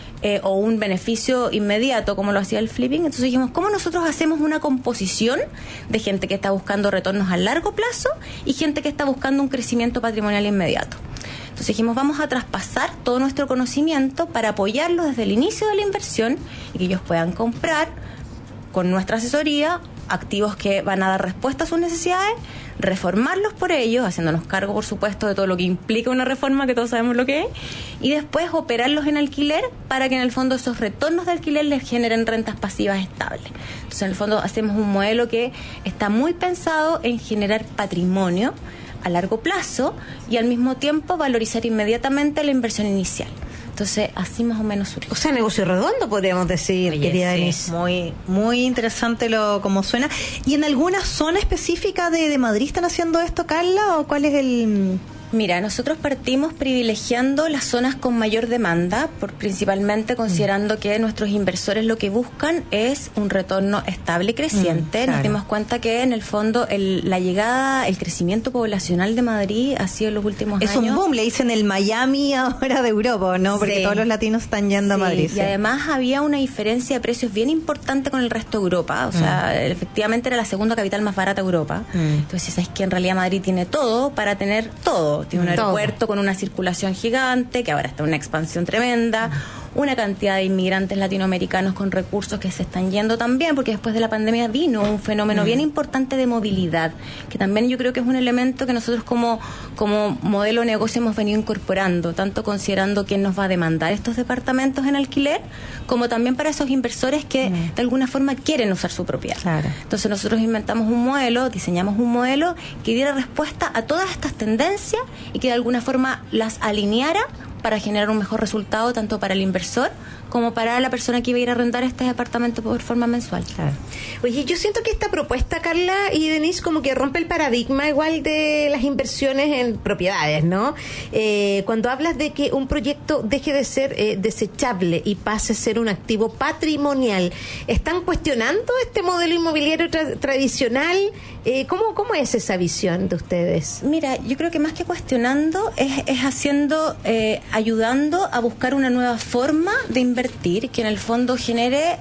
o un beneficio inmediato, como lo hacía el flipping. Entonces dijimos, ¿cómo nosotros hacemos una composición de gente que está buscando retornos a largo plazo y gente que está buscando un crecimiento patrimonial inmediato? Entonces dijimos, vamos a traspasar todo nuestro conocimiento para apoyarlos desde el inicio de la inversión y que ellos puedan comprar con nuestra asesoría activos que van a dar respuesta a sus necesidades, reformarlos por ellos, haciéndonos cargo, por supuesto, de todo lo que implica una reforma, que todos sabemos lo que es, y después operarlos en alquiler para que en el fondo esos retornos de alquiler les generen rentas pasivas estables. Entonces, en el fondo, hacemos un modelo que está muy pensado en generar patrimonio a largo plazo y al mismo tiempo valorizar inmediatamente la inversión inicial. Entonces, así más o menos surgió. O sea, negocio redondo, podríamos decir, querida Denise. Muy, muy interesante como suena. ¿Y en alguna zona específica de Madrid están haciendo esto, Carla? ¿O cuál es el...? Mira, nosotros partimos privilegiando las zonas con mayor demanda, principalmente considerando que nuestros inversores lo que buscan es un retorno estable y creciente. Claro. Nos dimos cuenta que en el fondo la llegada, el crecimiento poblacional de Madrid ha sido en los últimos años. Es un boom, le dicen el Miami ahora de Europa, ¿no? Porque Sí. todos los latinos están yendo a Madrid. Y además había una diferencia de precios bien importante con el resto de Europa. O sea, efectivamente era la segunda capital más barata de Europa. Entonces, ¿sabes que en realidad Madrid tiene todo para tener todo? Tiene un aeropuerto con una circulación gigante, que ahora está en una expansión tremenda, una cantidad de inmigrantes latinoamericanos con recursos que se están yendo también, porque después de la pandemia vino un fenómeno bien importante de movilidad, que también yo creo que es un elemento que nosotros como modelo de negocio hemos venido incorporando, tanto considerando quién nos va a demandar estos departamentos en alquiler, como también para esos inversores que de alguna forma quieren usar su propiedad. Claro. Entonces nosotros inventamos un modelo, diseñamos un modelo que diera respuesta a todas estas tendencias y que de alguna forma las alineara para generar un mejor resultado tanto para el inversor como para la persona que iba a ir a arrendar este departamento por forma mensual. Claro. Oye, yo siento que esta propuesta, Carla y Denise, como que rompe el paradigma igual de las inversiones en propiedades, ¿no? Cuando hablas de que un proyecto deje de ser desechable y pase a ser un activo patrimonial, ¿están cuestionando este modelo inmobiliario tradicional? ¿Cómo es esa visión de ustedes? Mira, yo creo que más que cuestionando es haciendo, ayudando a buscar una nueva forma de invertir que en el fondo genere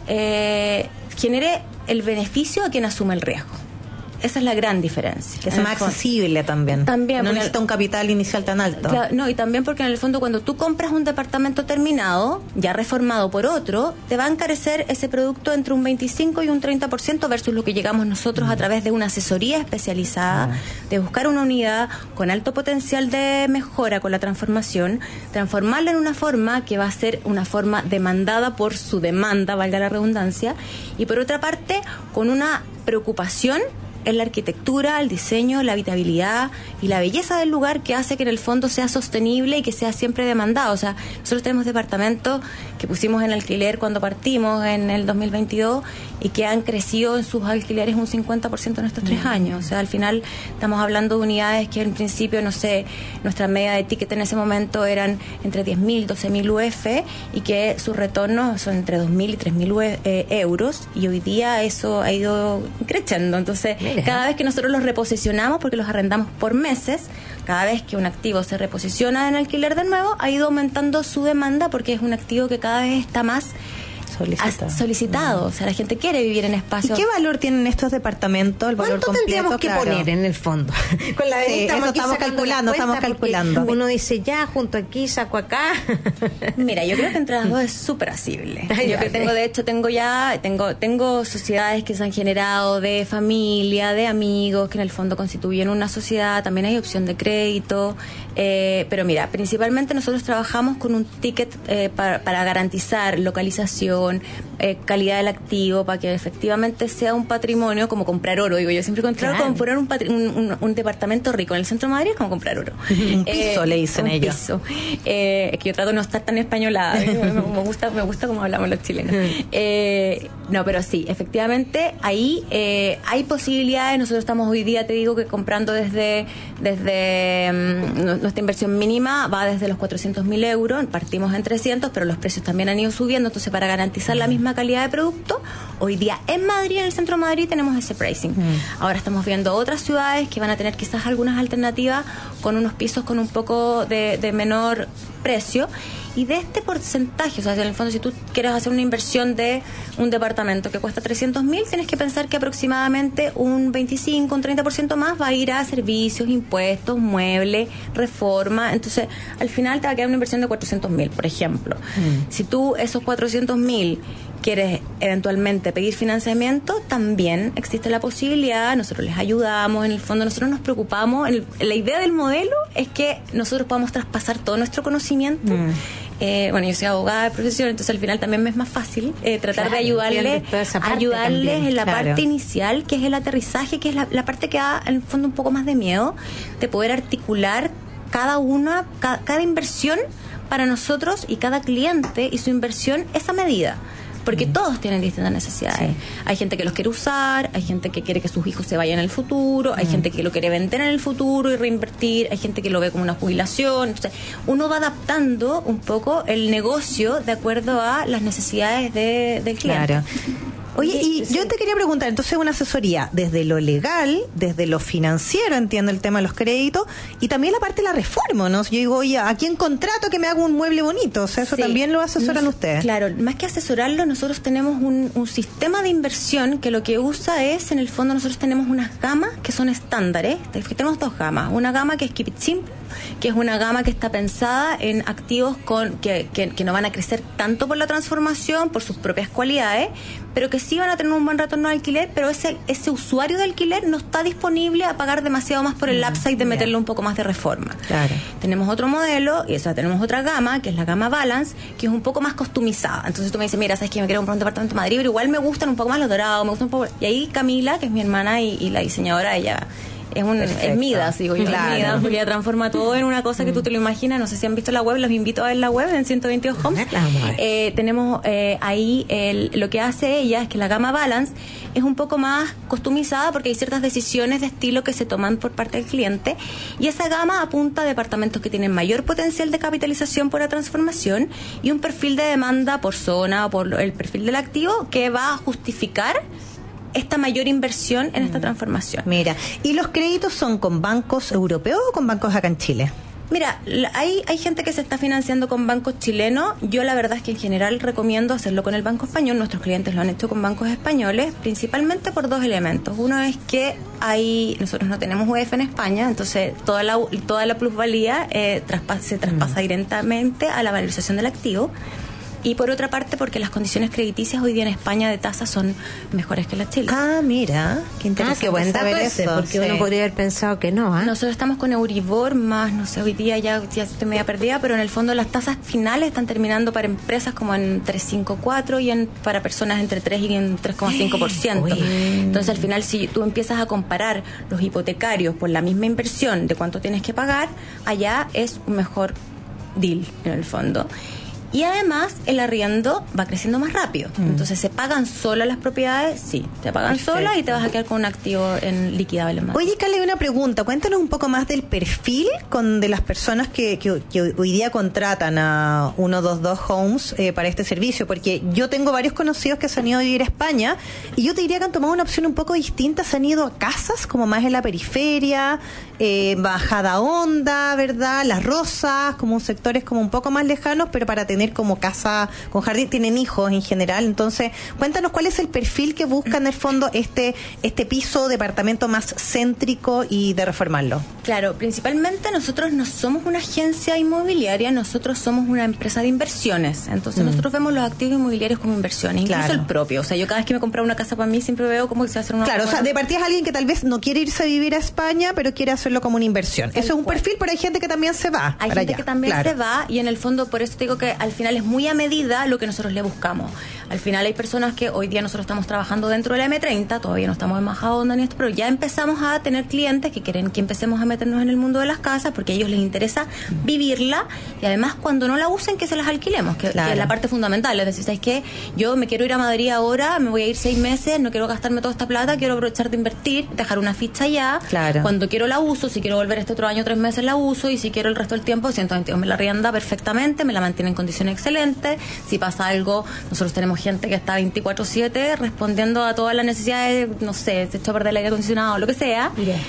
el beneficio a quien asume el riesgo. Esa es la gran diferencia. Que es más accesible también. También. No necesita un capital inicial tan alto. Claro, no, y también porque en el fondo cuando tú compras un departamento terminado, ya reformado por otro, te va a encarecer ese producto entre un 25 y un 30% versus lo que llegamos nosotros a través de una asesoría especializada, de buscar una unidad con alto potencial de mejora con la transformación, transformarla en una forma que va a ser una forma demandada por su demanda, valga la redundancia, y por otra parte, con una preocupación en la arquitectura, el diseño, la habitabilidad y la belleza del lugar que hace que en el fondo sea sostenible y que sea siempre demandado. O sea, nosotros tenemos departamentos que pusimos en alquiler cuando partimos en el 2022 y que han crecido en sus alquileres un 50% en estos 3 años. O sea, al final estamos hablando de unidades que en principio, no sé, nuestra media de ticket en ese momento eran entre 10.000, 12.000 UF y que sus retornos son entre 2.000 y 3.000 euros y hoy día eso ha ido creciendo. Entonces, cada vez que nosotros los reposicionamos, porque los arrendamos por meses, cada vez que un activo se reposiciona en alquiler de nuevo, ha ido aumentando su demanda porque es un activo que cada vez está más solicitado. O sea, la gente quiere vivir en espacios. ¿Y qué valor tienen estos departamentos? El valor ¿Cuánto completo, tendríamos que poner en el fondo? Con la estamos calculando. Uno dice, ya, junto aquí, saco acá. Mira, yo creo que entre las dos es súper asible. Yo que tengo sociedades que se han generado de familia, de amigos, que en el fondo constituyen una sociedad. También hay opción de crédito. Pero mira, principalmente nosotros trabajamos con un ticket para garantizar localización, calidad del activo, para que efectivamente sea un patrimonio, como comprar oro. Digo, yo siempre comprar un departamento rico en el centro de Madrid es como comprar oro. Un piso, le dicen ellos. Piso. Es que yo trato de no estar tan españolada. Me gusta como hablamos los chilenos. No, pero sí, efectivamente, ahí hay posibilidades. Nosotros estamos hoy día, te digo, que comprando desde nuestra inversión mínima va desde los 400.000 euros, partimos en 300, pero los precios también han ido subiendo. Entonces, para garantizar la misma calidad de producto, hoy día en Madrid, en el centro de Madrid, tenemos ese pricing. Ahora estamos viendo otras ciudades que van a tener quizás algunas alternativas con unos pisos con un poco de menor precio. Y de este porcentaje, o sea, en el fondo, si tú quieres hacer una inversión de un departamento que cuesta 300.000, tienes que pensar que aproximadamente un 25, un 30% más va a ir a servicios, impuestos, muebles, reforma. Entonces, al final te va a quedar una inversión de 400.000, por ejemplo. Si tú esos 400.000 quieres eventualmente pedir financiamiento, también existe la posibilidad. Nosotros les ayudamos. En el fondo, nosotros nos preocupamos. La idea del modelo es que nosotros podamos traspasar todo nuestro conocimiento. Bueno, yo soy abogada de profesión, entonces al final también me es más fácil tratar de ayudarles en la parte inicial, que es el aterrizaje, que es la parte que da en el fondo un poco más de miedo, de poder articular cada inversión para nosotros y cada cliente y su inversión esa medida. Porque todos tienen distintas necesidades. Sí. Hay gente que los quiere usar, hay gente que quiere que sus hijos se vayan en el futuro, hay gente que lo quiere vender en el futuro y reinvertir, hay gente que lo ve como una jubilación. Entonces, uno va adaptando un poco el negocio de acuerdo a las necesidades del cliente. Claro. Oye, y yo te quería preguntar, entonces una asesoría desde lo legal, desde lo financiero, entiendo el tema de los créditos, y también la parte de la reforma, ¿no? Yo digo, oye, ¿a quién contrato que me haga un mueble bonito? O sea, eso también lo asesoran ustedes. Claro, más que asesorarlo, nosotros tenemos un sistema de inversión que lo que usa es, en el fondo, nosotros tenemos unas gamas que son estándares. Tenemos dos gamas. Una gama que es Keep It Simple, que es una gama que está pensada en activos que no van a crecer tanto por la transformación, por sus propias cualidades, pero que sí van a tener un buen retorno de alquiler, pero ese usuario de alquiler no está disponible a pagar demasiado más por el upside de meterle un poco más de reforma. Claro. Tenemos otro modelo, tenemos otra gama, que es la gama Balance, que es un poco más customizada. Entonces tú me dices, mira, sabes que me quiero comprar un departamento en Madrid, pero igual me gustan un poco más los dorados, me gustan un poco. Y ahí Camila, que es mi hermana y la diseñadora, ella es Midas, digo yo. Claro. Midas, porque ella transforma todo en una cosa que tú te lo imaginas. No sé si han visto la web, los invito a ver la web en 122 Homes. Tenemos ahí lo que hace ella es que la gama Balance es un poco más customizada porque hay ciertas decisiones de estilo que se toman por parte del cliente, y esa gama apunta a departamentos que tienen mayor potencial de capitalización por la transformación y un perfil de demanda por zona o por el perfil del activo que va a justificar esta mayor inversión en esta transformación. Mira, ¿y los créditos son con bancos europeos o con bancos acá en Chile? Mira, hay gente que se está financiando con bancos chilenos. Yo la verdad es que en general recomiendo hacerlo con el banco español. Nuestros clientes lo han hecho con bancos españoles, principalmente por dos elementos. Uno es que nosotros no tenemos UEF en España, entonces toda la plusvalía se traspasa directamente a la valorización del activo. Y por otra parte, porque las condiciones crediticias hoy día en España de tasas son mejores que las Chile. Ah, mira, qué interesante. Qué buen dato ese, porque uno podría haber pensado que no. Nosotros estamos con Euribor más, no sé, hoy día ya estoy media perdida, pero en el fondo las tasas finales están terminando para empresas como en 3,54 y para personas entre 3 y en 3,5%. Entonces, al final, si tú empiezas a comparar los hipotecarios por la misma inversión de cuánto tienes que pagar, allá es un mejor deal en el fondo. Y además el arriendo va creciendo más rápido. Entonces, ¿se pagan solas las propiedades? Sí, te pagan solas y te vas a quedar con un activo liquidable más. Oye, Carla, una pregunta. Cuéntanos un poco más del perfil de las personas que hoy día contratan a 122 Homes para este servicio. Porque yo tengo varios conocidos que se han ido a vivir a España y yo te diría que han tomado una opción un poco distinta. Se han ido a casas como más en la periferia, Bajada Honda, ¿verdad? Las Rosas, como sectores como un poco más lejanos, pero para tener tener como casa con jardín, tienen hijos en general. Entonces, cuéntanos cuál es el perfil que busca en el fondo este piso, departamento más céntrico y de reformarlo. Claro, principalmente nosotros no somos una agencia inmobiliaria, nosotros somos una empresa de inversiones. Entonces nosotros vemos los activos inmobiliarios como inversiones, incluso el propio. O sea, yo cada vez que me compraba una casa para mí siempre veo como que se va a hacer una... Claro, o sea, de partida es alguien que tal vez no quiere irse a vivir a España, pero quiere hacerlo como una inversión. Eso es un perfil, pero hay gente que también se va. Hay gente que también se va, y en el fondo por eso te digo que al final es muy a medida lo que nosotros le buscamos. Al final hay personas que hoy día nosotros estamos trabajando dentro de la M30, todavía no estamos en Majadahonda ni esto, pero ya empezamos a tener clientes que quieren que empecemos a meternos en el mundo de las casas porque a ellos les interesa vivirla, y además cuando no la usen que se las alquilemos, que es la parte fundamental. Es decir, ¿sabes qué? Yo me quiero ir a Madrid ahora, me voy a ir 6 meses, no quiero gastarme toda esta plata, quiero aprovechar de invertir, dejar una ficha ya. Cuando quiero la uso, si quiero volver este otro año 3 meses la uso, y si quiero el resto del tiempo 122 me la arrienda perfectamente, me la mantiene en condiciones excelentes. Si pasa algo, nosotros tenemos gente que está 24/7 respondiendo a todas las necesidades, no sé, se echó a perder el aire acondicionado, lo que sea.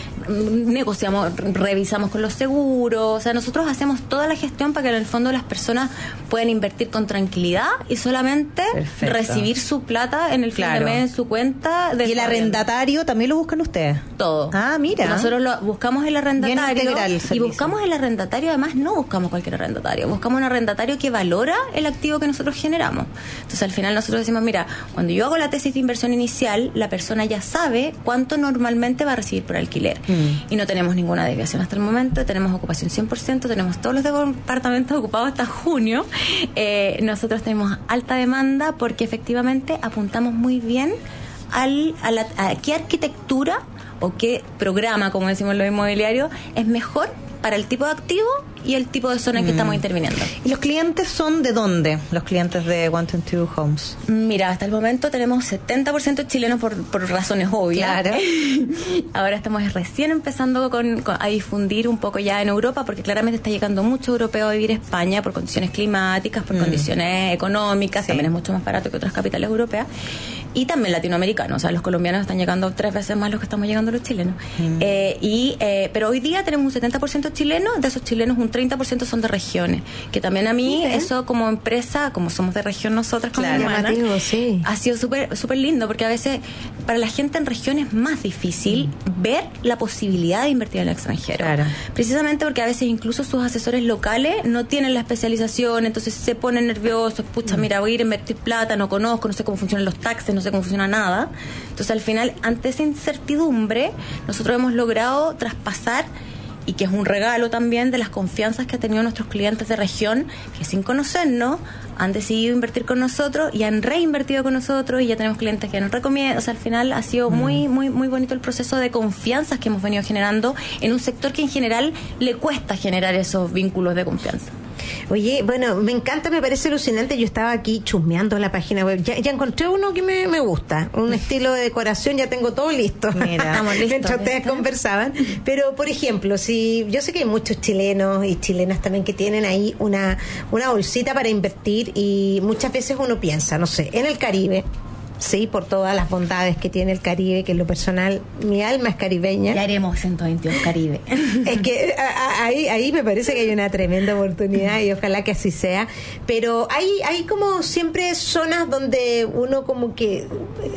Negociamos, revisamos con los seguros, o sea, nosotros hacemos toda la gestión para que en el fondo las personas puedan invertir con tranquilidad y solamente recibir su plata en el fin de mes en su cuenta. ¿Y el arrendatario también lo buscan ustedes? Todo. Ah, mira. Nosotros buscamos el arrendatario, y buscamos el arrendatario, además no buscamos cualquier arrendatario, buscamos un arrendatario que valora el activo que nosotros generamos. Entonces al final nosotros decimos, mira, cuando yo hago la tesis de inversión inicial, la persona ya sabe cuánto normalmente va a recibir por alquiler. Y no tenemos ninguna desviación hasta el momento, tenemos ocupación 100%, tenemos todos los departamentos ocupados hasta junio. Nosotros tenemos alta demanda porque efectivamente apuntamos muy bien a qué arquitectura o qué programa, como decimos los inmobiliarios, es mejor para el tipo de activo y el tipo de zona en que estamos interviniendo. ¿Y los clientes son de dónde? Los clientes de 122 Homes. Mira, hasta el momento tenemos 70% chilenos por razones obvias. Claro. Ahora estamos recién empezando a difundir un poco ya en Europa, porque claramente está llegando mucho europeo a vivir a España por condiciones climáticas, por condiciones económicas, también es mucho más barato que otras capitales europeas. Y también latinoamericanos, o sea, los colombianos están llegando 3 veces más los que estamos llegando los chilenos. Pero hoy día tenemos un 70% chileno, de esos chilenos un 30% son de regiones, que también a mí eso como empresa, como somos de región nosotras como hermanas, ha sido súper lindo, porque a veces para la gente en región es más difícil ver la posibilidad de invertir en el extranjero. Precisamente porque a veces incluso sus asesores locales no tienen la especialización, entonces se ponen nerviosos, pucha, mira, voy a ir a invertir plata, no conozco, no sé cómo funcionan los taxes, no sé cómo funciona nada. Entonces al final, ante esa incertidumbre, nosotros hemos logrado traspasar, y que es un regalo también de las confianzas que han tenido nuestros clientes de región, que sin conocernos han decidido invertir con nosotros y han reinvertido con nosotros, y ya tenemos clientes que nos recomiendan. O sea, al final ha sido muy bonito el proceso de confianzas que hemos venido generando en un sector que en general le cuesta generar esos vínculos de confianza. Oye, bueno, me encanta, me parece alucinante. Yo estaba aquí chusmeando la página web. Ya encontré uno que me gusta. Un estilo de decoración, ya tengo todo listo. Mira, estamos listos. Mientras ustedes conversaban. Pero, por ejemplo, si yo sé que hay muchos chilenos y chilenas también que tienen ahí una bolsita para invertir, y muchas veces uno piensa, no sé, en el Caribe. Sí, por todas las bondades que tiene el Caribe, que en lo personal, mi alma es caribeña. Ya haremos 122 Caribe. Es que ahí me parece que hay una tremenda oportunidad, y ojalá que así sea. Pero hay como siempre zonas donde uno como que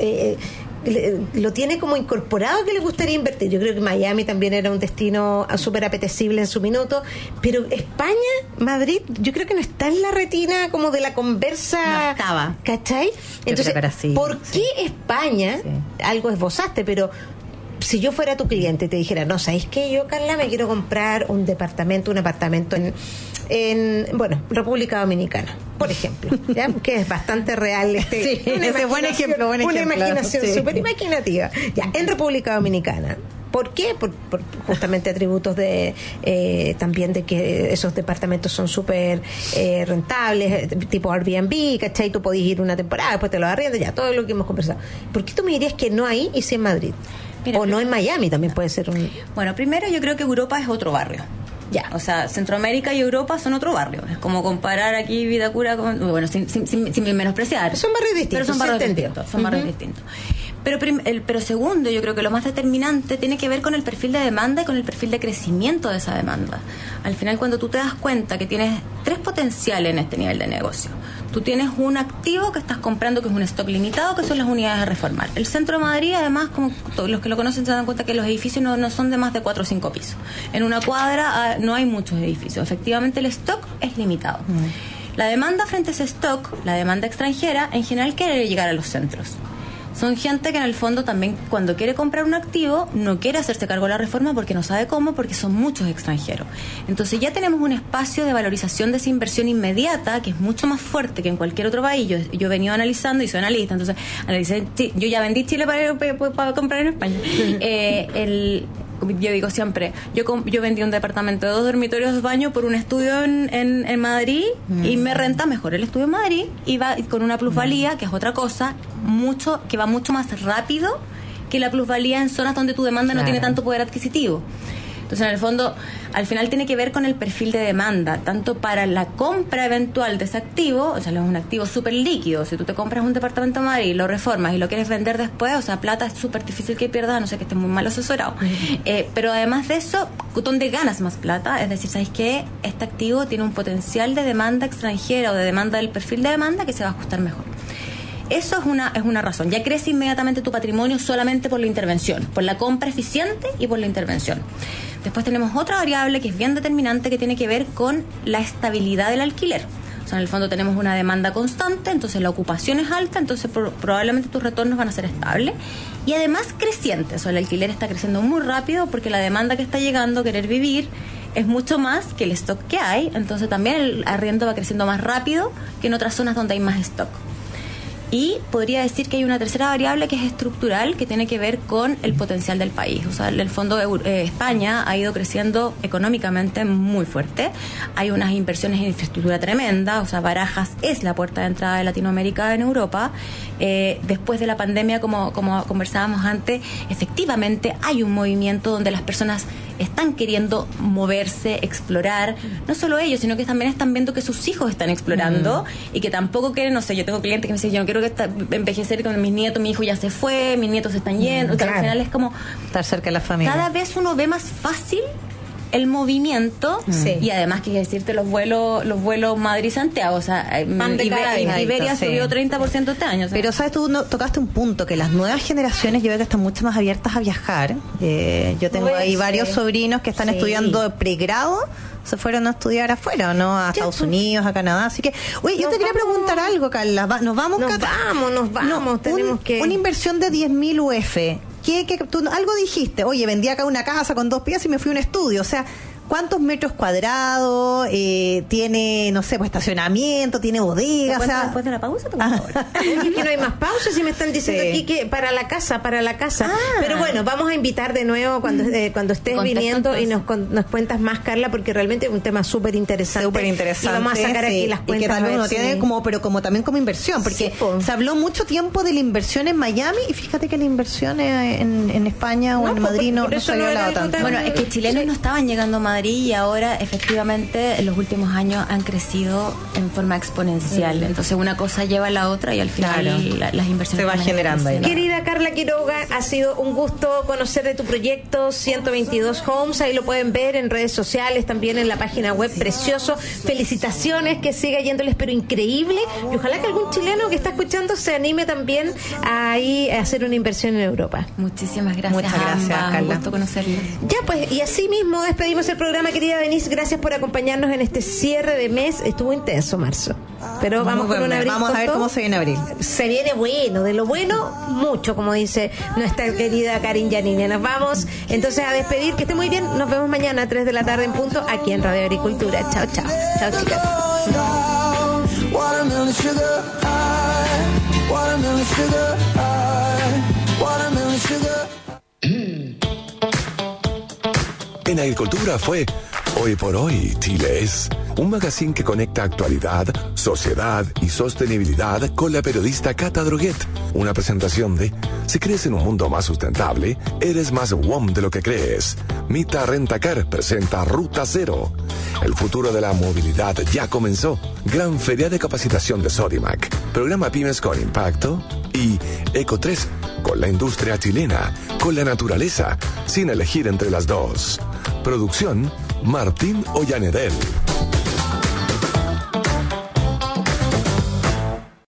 lo tiene como incorporado, que le gustaría invertir. Yo creo que Miami también era un destino súper apetecible en su minuto, pero España, Madrid, yo creo que no está en la retina como de la conversa. No estaba. ¿Cachai? Entonces, ¿por qué España? Algo esbozaste, pero si yo fuera tu cliente y te dijera, no, ¿sabéis qué? Yo, Carla, me quiero comprar un apartamento en República Dominicana, por ejemplo, ¿ya? Que es bastante real. Ese buen ejemplo. Una imaginación súper imaginativa. Ya, en República Dominicana. ¿Por qué? Por justamente atributos de también de que esos departamentos son súper rentables, tipo Airbnb, ¿cachai? Tú podés ir una temporada, después te lo arriendas, ya, todo lo que hemos conversado. ¿Por qué tú me dirías que no ahí y sí en Madrid? Mira, o no en Miami también puede ser un... Bueno, primero yo creo que Europa es otro barrio. Ya, o sea, Centroamérica y Europa son otro barrio. Es como comparar aquí Vitacura con... Bueno, sin menospreciar. Son barrios distintos. Pero son barrios distintos. Pero segundo, yo creo que lo más determinante tiene que ver con el perfil de demanda y con el perfil de crecimiento de esa demanda. Al final, cuando tú te das cuenta que tienes 3 potenciales en este nivel de negocio, tú tienes un activo que estás comprando que es un stock limitado, que son las unidades a reformar. El centro de Madrid, además, como todos los que lo conocen se dan cuenta que los edificios no son de más de 4 o 5 pisos. En una cuadra no hay muchos edificios. Efectivamente, el stock es limitado. La demanda frente a ese stock, la demanda extranjera, en general quiere llegar a los centros. Son gente que en el fondo también, cuando quiere comprar un activo, no quiere hacerse cargo de la reforma porque no sabe cómo, porque son muchos extranjeros. Entonces ya tenemos un espacio de valorización de esa inversión inmediata que es mucho más fuerte que en cualquier otro país. Yo he venido analizando y soy analista, entonces analicé, yo ya vendí Chile para comprar en España. Yo digo siempre, yo vendí un departamento de 2 dormitorios, 2 baños por un estudio en Madrid y me renta mejor el estudio en Madrid y va con una plusvalía, que es otra cosa, que va mucho más rápido que la plusvalía en zonas donde tu demanda no tiene tanto poder adquisitivo. Entonces, en el fondo, al final tiene que ver con el perfil de demanda, tanto para la compra eventual de ese activo, o sea, es un activo súper líquido. Si tú te compras un departamento en Madrid, lo reformas y lo quieres vender después, o sea, plata es súper difícil que pierdas, a no ser que estés muy mal asesorado. Pero además de eso, ¿dónde ganas más plata? Es decir, ¿sabes qué? Este activo tiene un potencial de demanda extranjera o de demanda del perfil de demanda que se va a ajustar mejor. Eso es una razón. Ya crece inmediatamente tu patrimonio solamente por la intervención, por la compra eficiente y por la intervención. Después tenemos otra variable que es bien determinante, que tiene que ver con la estabilidad del alquiler. O sea, en el fondo tenemos una demanda constante, entonces la ocupación es alta, entonces probablemente tus retornos van a ser estables y además crecientes. O sea, el alquiler está creciendo muy rápido porque la demanda que está llegando, querer vivir, es mucho más que el stock que hay, entonces también el arriendo va creciendo más rápido que en otras zonas donde hay más stock. Y podría decir que hay una tercera variable que es estructural, que tiene que ver con el potencial del país. O sea, en el fondo España ha ido creciendo económicamente muy fuerte. Hay unas inversiones en infraestructura tremenda. O sea, Barajas es la puerta de entrada de Latinoamérica en Europa. Después de la pandemia, como conversábamos antes, efectivamente hay un movimiento donde las personas están queriendo moverse, explorar. No solo ellos, sino que también están viendo que sus hijos están explorando y que tampoco quieren, no sé, yo tengo clientes que me dicen, yo no quiero envejecer con mis nietos, mi hijo ya se fue, mis nietos se están yendo. Claro. Al final es como estar cerca de la familia. Cada vez uno ve más fácil el movimiento y además que decirte los vuelos Madrid-Santiago, o sea, Iberia subió 30% este año. O sea. Pero sabes, tú tocaste un punto, que las nuevas generaciones yo veo que están mucho más abiertas a viajar. Yo tengo ahí varios sobrinos que están estudiando pregrado, se fueron a estudiar afuera, ¿no? A Estados Unidos, a Canadá. Así que, oye, yo te quería preguntar algo, Carla. ¿Nos vamos? Nos vamos. Tenemos que... Una inversión de 10.000 UF. Tú algo dijiste, oye, vendí acá una casa con 2 piezas y me fui a un estudio, o sea, ¿cuántos metros cuadrados? Tiene, no sé, pues estacionamiento, tiene bodega, o sea... Después de la pausa, Oye, que no hay más pausas y me están diciendo aquí que para la casa. Pero bueno, vamos a invitar de nuevo cuando estés viniendo y nos cuentas más, Carla, porque realmente es un tema súper interesante. Y vamos a sacar aquí las cuentas. Y que tal vez uno tiene pero como también como inversión, porque se habló mucho tiempo de la inversión en Miami y fíjate que la inversión en España o en Madrid no se había hablado tanto. Bueno, es que chilenos no estaban llegando a Madrid y ahora efectivamente en los últimos años han crecido en forma exponencial. Entonces una cosa lleva a la otra y al final las inversiones se va generando ahí. Querida Carla Quiroga, ha sido un gusto conocer de tu proyecto 122 Homes. Ahí lo pueden ver en redes sociales, también en la página web. Precioso. Felicitaciones, que siga yéndoles, pero increíble. Y ojalá que algún chileno que está escuchando se anime también a hacer una inversión en Europa. Muchísimas gracias. Muchas gracias, Carla. Un gusto conocerles. Ya pues, y así mismo despedimos el programa, querida Denise. Gracias por acompañarnos en este cierre de mes. Estuvo intenso marzo, pero vamos con un abril. Vamos a ver cómo se viene abril. Se viene bueno, de lo bueno mucho, como dice nuestra querida Karin Yanine. Nos vamos entonces a despedir, que esté muy bien. Nos vemos mañana a 3 de la tarde en punto aquí en Radio Agricultura. Chao, chicas. En Agricultura fue Hoy por Hoy, Chile es un magazine que conecta actualidad, sociedad y sostenibilidad con la periodista Cata Droguet. Una presentación de si crees en un mundo más sustentable, eres más WOM de lo que crees. Mita Rentacar presenta Ruta Cero. El futuro de la movilidad ya comenzó. Gran Feria de Capacitación de Sodimac. Programa Pymes con Impacto y Eco 3. con la industria chilena, con la naturaleza, sin elegir entre las dos. Producción, Martín Ollanedel.